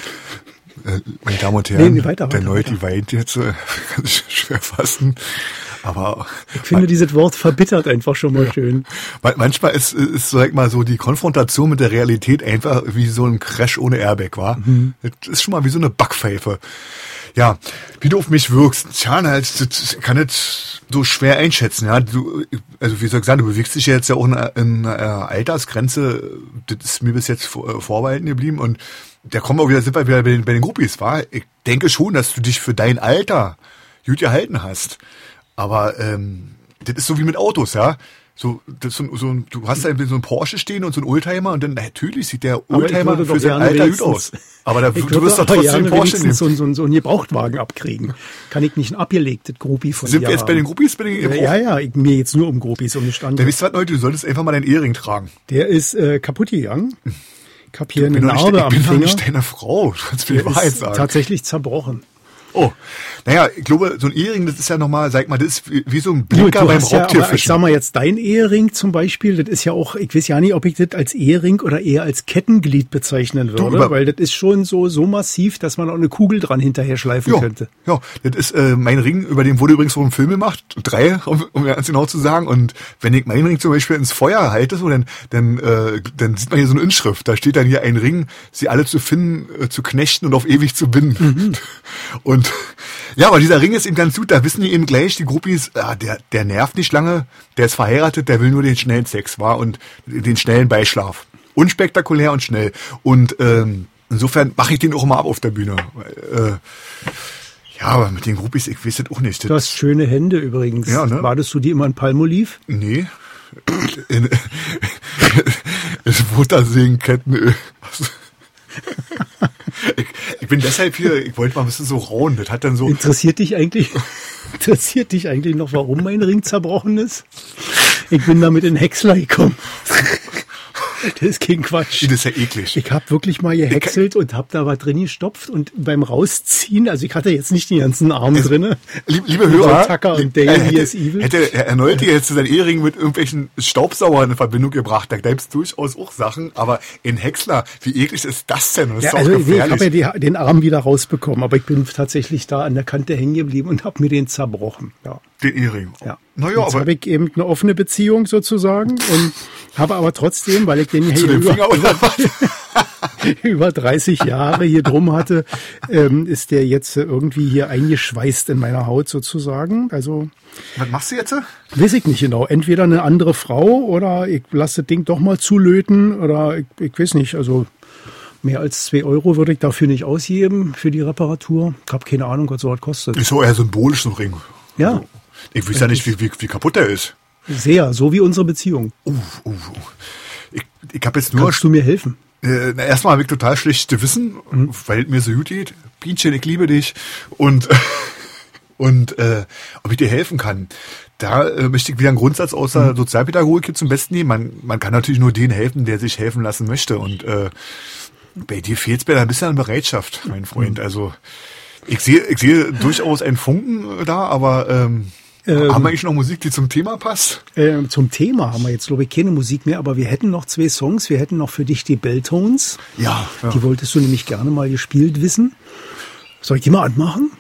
äh, meine Damen und Herren, nee, weiter, der weiter, Leute, weiter. die weint jetzt, äh, kann ich schwer fassen. Aber Ich finde, dieses Wort verbittert einfach schon mal schön. manchmal ist, ist sag ich mal, so die Konfrontation mit der Realität einfach wie so ein Crash ohne Airbag, war. Mhm. Das ist schon mal wie so eine Backpfeife. Ja, wie du auf mich wirkst, tja, halt, das kann nicht so schwer einschätzen, ja. Du, also wie soll ich sagen, du bewegst dich ja jetzt ja auch in, in einer Altersgrenze, das ist mir bis jetzt vor, vorbehalten geblieben und da kommen wir auch wieder, sind wir wieder bei den, bei den Groupies, war. Ich denke schon, dass du dich für dein Alter gut gehalten hast. Aber ähm, das ist so wie mit Autos, ja. So, das ist so, so ein, du hast da so einen Porsche stehen und so einen Oldtimer und dann natürlich sieht der Oldtimer für sein Alter gut aus. Aber da, du wirst doch trotzdem einen Porsche nehmen. So, so, so einen Gebrauchtwagen abkriegen. Kann ich nicht ein abgelegtes Groupie von Sind dir wir jetzt haben. bei den Groupies? Bei den ja, ja, ich, mir jetzt nur um Groupies um die Stand. Da wisst ihr was, Leute, du solltest einfach mal deinen Ehering tragen. Der ist äh, kaputt gegangen. Ich hab hier Ich eine bin, doch Narbe nicht, ich am bin doch Finger. nicht deine Frau. Du kannst mir die Der Wahrheit ist sagen. tatsächlich zerbrochen. Oh, naja, ich glaube, so ein Ehering, das ist ja nochmal, sag mal, das ist wie, wie so ein Gut, Blinker du beim hast ja, aber ich Raubtierfischen. sag mal jetzt, dein Ehering zum Beispiel, das ist ja auch, ich weiß ja nicht, ob ich das als Ehering oder eher als Kettenglied bezeichnen würde, über- weil das ist schon so, so massiv, dass man auch eine Kugel dran hinterher schleifen ja, könnte. ja, das ist äh, mein Ring, über den wurde übrigens so ein Film gemacht, drei, um, um ganz genau zu sagen. Und wenn ich meinen Ring zum Beispiel ins Feuer halte, so, dann, dann, äh, dann sieht man hier so eine Inschrift. Da steht dann hier ein Ring, sie alle zu finden, äh, zu knechten und auf ewig zu binden. Mhm. Und ja, aber dieser Ring ist eben ganz gut. Da wissen die eben gleich, die Groupies, ah, der, der nervt nicht lange, der ist verheiratet, der will nur den schnellen Sex, war und den schnellen Beischlaf. Unspektakulär und schnell. Und ähm, insofern mache ich den auch immer ab auf der Bühne. Äh, ja, aber mit den Groupies, ich weiß das auch nicht. Du hast schöne Hände übrigens. Ja, ne? Badest du die immer in Palmoliv? Nee. In, in Mutterseenkettenöl. Ich, ich bin deshalb hier, ich wollte mal ein bisschen so rauen. Das hat dann so. Interessiert dich eigentlich, interessiert dich eigentlich noch, warum mein Ring zerbrochen ist? Ich bin damit in Häcksler gekommen. Das ist kein Quatsch. Das ist ja eklig. Ich habe wirklich mal gehäckselt und habe da was drin gestopft und beim Rausziehen, also ich hatte jetzt nicht den ganzen Arm Also, drinne. Lieb, liebe Hörer, Tucker und äh, Dale, hätte, he is evil. hätte Herr Erneut jetzt seinen Ehering mit irgendwelchen Staubsaugern in Verbindung gebracht, da gäbe es durchaus auch Sachen, aber in Häcksler, wie eklig ist das denn? Das ist Ja, doch also ich gefährlich. habe ja die, den Arm wieder rausbekommen, aber ich bin tatsächlich da an der Kante hängen geblieben und habe mir den zerbrochen. Ja. Den Ehering. Ja. Naja, Jetzt aber habe ich eben eine offene Beziehung sozusagen und habe aber trotzdem, weil ich den zu hier dem über, Finger oder was? über dreißig Jahre hier drum hatte, ähm, ist der jetzt irgendwie hier eingeschweißt in meiner Haut sozusagen. Also Was machst du jetzt? weiß ich nicht genau. Entweder eine andere Frau oder ich lasse das Ding doch mal zulöten oder ich, ich weiß nicht. Also mehr als zwei Euro würde ich dafür nicht ausgeben für die Reparatur. Ich habe keine Ahnung, was so was kostet. Ist so eher symbolisch, so ein Ring. Ja, Ich weiß ja nicht, wie, wie, wie kaputt der ist. sehr. So wie unsere Beziehung. Uh, uh, uh. Ich, ich habe jetzt nur... Kannst du mir helfen? Äh, na, erstmal habe ich total schlechtes Wissen, Mhm. weil es mir so gut geht. Bienchen, ich liebe dich. Und, und äh, ob ich dir helfen kann. Da äh, möchte ich wieder einen Grundsatz aus der Mhm. Sozialpädagogik hier zum Besten nehmen. Man, man kann natürlich nur den helfen, der sich helfen lassen möchte. Und äh, bei dir fehlt es mir da ein bisschen an Bereitschaft, mein Freund. Mhm. Also ich sehe ich sehe durchaus einen Funken da, aber ähm, Ähm. haben wir eigentlich noch Musik, die zum Thema passt? Äh, zum Thema haben wir jetzt, glaube ich, keine Musik mehr, aber wir hätten noch zwei Songs. Wir hätten noch für dich die Belltones. Ja, ja. Die wolltest du nämlich gerne mal gespielt wissen. Soll ich die mal anmachen?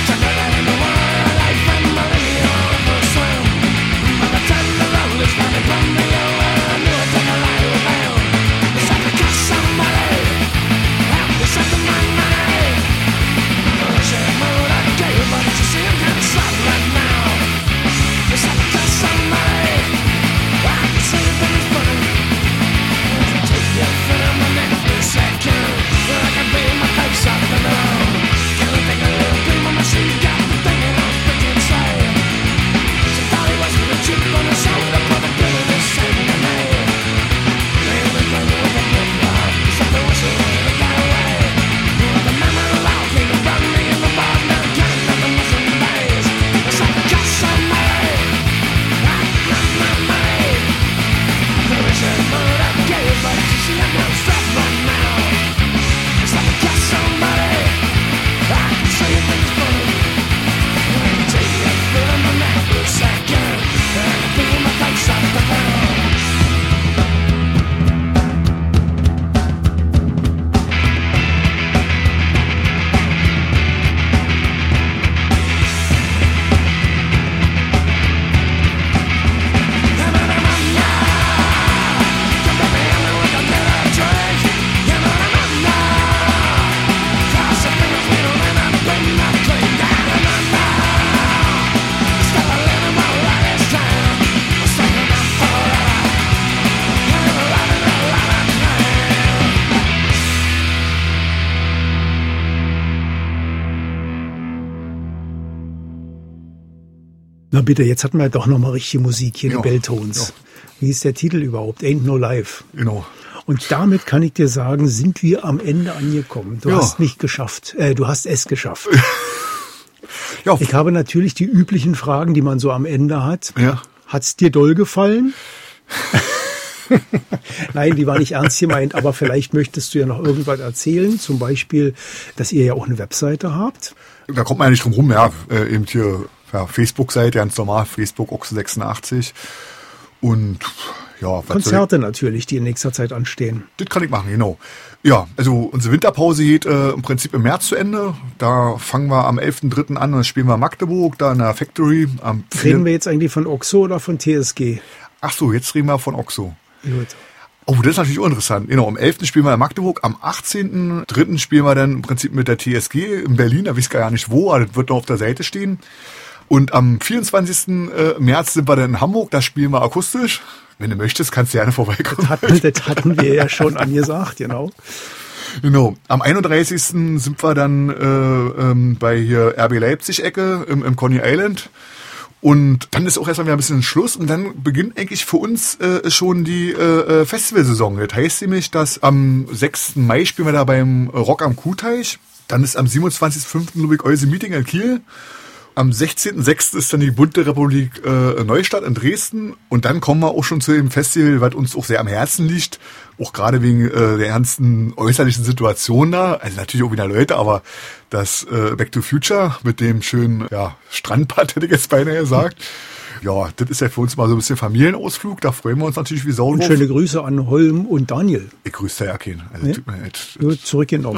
By the time the road is running Na bitte, jetzt hatten wir doch noch mal richtige Musik hier, Ja. die Belltones. Wie ist der Titel überhaupt? Ain't No Life. Genau. Und damit kann ich dir sagen, sind wir am Ende angekommen. Du Ja. hast nicht geschafft, äh, du hast es geschafft. Ja, Ich habe natürlich die üblichen Fragen, die man so am Ende hat. Ja. Hat's dir doll gefallen? Nein, die war nicht ernst gemeint, aber vielleicht möchtest du ja noch irgendwas erzählen. Zum Beispiel, dass ihr ja auch eine Webseite habt. da kommt man ja nicht drum rum, ja, äh, eben hier ja, Facebook-Seite, ganz normal, Facebook Ochse sechsundachtzig. Und ja, was soll ich- Konzerte natürlich, die in nächster Zeit anstehen. Das kann ich machen, genau. Ja, also unsere Winterpause geht äh, im Prinzip im März zu Ende. Da fangen wir am elften dritten an und dann spielen wir Magdeburg, da in der Factory. Am Reden wir jetzt eigentlich von Oxo oder von T S G? Ach so, jetzt reden wir von Oxo. Gut. Oh, das ist natürlich auch interessant. Genau, am elften spielen wir in Magdeburg, am achtzehnten dritten spielen wir dann im Prinzip mit der T S G in Berlin, da weiß ich gar nicht wo, aber das wird noch auf der Seite stehen. Und am vierundzwanzigsten März sind wir dann in Hamburg, da spielen wir akustisch. Wenn du möchtest, kannst du gerne vorbeikommen. Hatten, das hatten wir ja schon angesagt, genau. Genau. Am einunddreißigsten sind wir dann äh, ähm, bei hier R B Leipzig-Ecke im, im Coney Island. Und dann ist auch erstmal wieder ein bisschen Schluss und dann beginnt eigentlich für uns äh, schon die äh, Festivalsaison. Das heißt nämlich, dass am sechsten Mai spielen wir da beim Rock am Kuhteich. Dann ist am siebenundzwanzigsten fünften glaube ich, Euse Meeting in Kiel. Am sechzehnten sechsten ist dann die Bunte Republik äh, Neustadt in Dresden. Und dann kommen wir auch schon zu dem Festival, was uns auch sehr am Herzen liegt. Auch gerade wegen äh, der ernsten äußerlichen Situation da. Also natürlich auch wieder Leute, aber das äh, Back to Future mit dem schönen ja, Strandbad, hätte ich jetzt beinahe gesagt. Ja, das ist ja für uns mal so ein bisschen Familienausflug. Da freuen wir uns natürlich wie Sau Und drauf. schöne Grüße an Holm und Daniel. Ich grüße ja keinen. Also, Ja. tut mir leid. Nur zurückgenommen.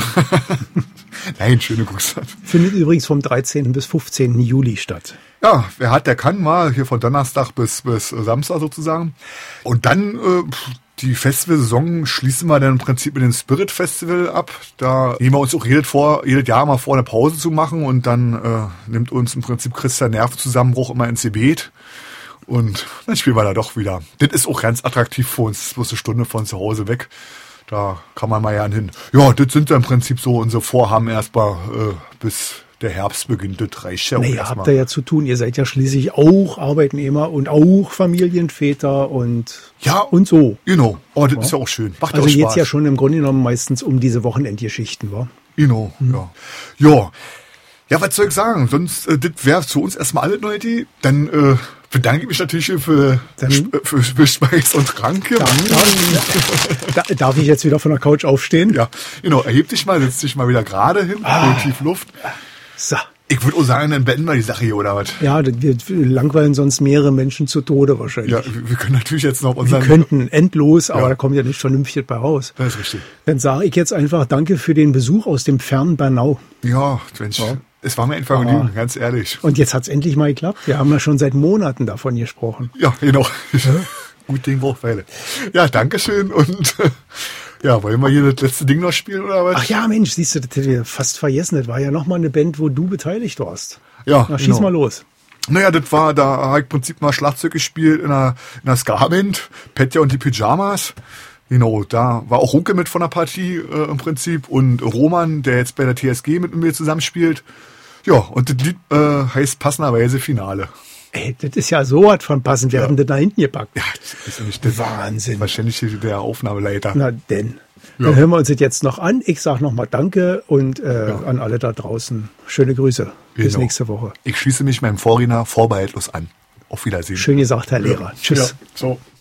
Nein, schöne Grüße. Findet übrigens vom dreizehnten bis fünfzehnten Juli statt. Ja, wer hat, der kann mal, hier von Donnerstag bis, bis Samstag sozusagen. Und dann, äh, die Festivalsaison schließen wir dann im Prinzip mit dem Spirit Festival ab. Da nehmen wir uns auch jedes, vor, jedes Jahr mal vor, eine Pause zu machen und dann äh, nimmt uns im Prinzip Christian Nervenzusammenbruch immer ins Gebet. Und dann spielen wir da doch wieder. Das ist auch ganz attraktiv für uns, bloß eine Stunde von zu Hause weg. Da kann man mal ja hin. Ja, das sind dann im Prinzip so unsere Vorhaben erstmal äh, bis der Herbst beginnt. Das reicht ja auch Nee, ihr erstmal. habt da ja zu tun. Ihr seid ja schließlich auch Arbeitnehmer und auch Familienväter und, Ja, und so. Genau. Oh, das ist ja auch schön. Macht Also auch jetzt Spaß. ja schon im Grunde genommen meistens um diese Wochenendgeschichten, wa? Genau, Hm. ja. Ja. Ja, was soll ich sagen? Sonst, äh, das wäre zu uns erstmal alles, Leute. Dann äh, bedanke ich mich natürlich für, Dann- für, für, für Speis und Trank. Ja. Da, darf ich jetzt wieder von der Couch aufstehen? ja, genau. Erheb dich mal, setz dich mal wieder gerade hin, Ah. hol tief Luft. So. Ich würde auch sagen, dann beenden wir die Sache hier, oder was? Ja, das- wir langweilen sonst mehrere Menschen zu Tode wahrscheinlich. Ja, wir wir können natürlich jetzt noch Wir unseren... könnten endlos, aber Ja. da kommt ja nicht vernünftig bei raus. Das ist richtig. Dann sage ich jetzt einfach Danke für den Besuch aus dem fernen Bernau. Ja, Mensch, es war mir ein Vergnügen, ganz ehrlich. Und jetzt hat's endlich mal geklappt. Wir haben ja schon seit Monaten davon gesprochen. Ja, genau. Gut Ding braucht Weile. Ja, dankeschön und ja, wollen wir hier das letzte Ding noch spielen oder was? Ach ja, Mensch, siehst du, das hätte ich fast vergessen. Das war ja noch mal eine Band, wo du beteiligt warst. Ja, Na, schieß genau. mal los. Naja, das war, da habe ich im Prinzip mal Schlagzeug gespielt in einer, in einer Ska-Band, Petja und die Pyjamas. Genau, da war auch Runke mit von der Partie äh, im Prinzip und Roman, der jetzt bei der T S G mit mir zusammenspielt. Ja, und das Lied äh, heißt passenderweise Finale. Ey, das ist ja so was von passend. Wir Ja. hatten das da hinten gepackt. Ja, das ist ja nicht das Wahnsinn. Wahrscheinlich der Aufnahmeleiter. Na denn. Ja. Dann hören wir uns das jetzt noch an. Ich sage nochmal Danke und äh, an alle da draußen. Schöne Grüße. Bis Genau. nächste Woche. Ich schließe mich meinem Vorredner vorbehaltlos an. Auf Wiedersehen. Schön gesagt, Herr Lehrer. Tschüss. Ja, so.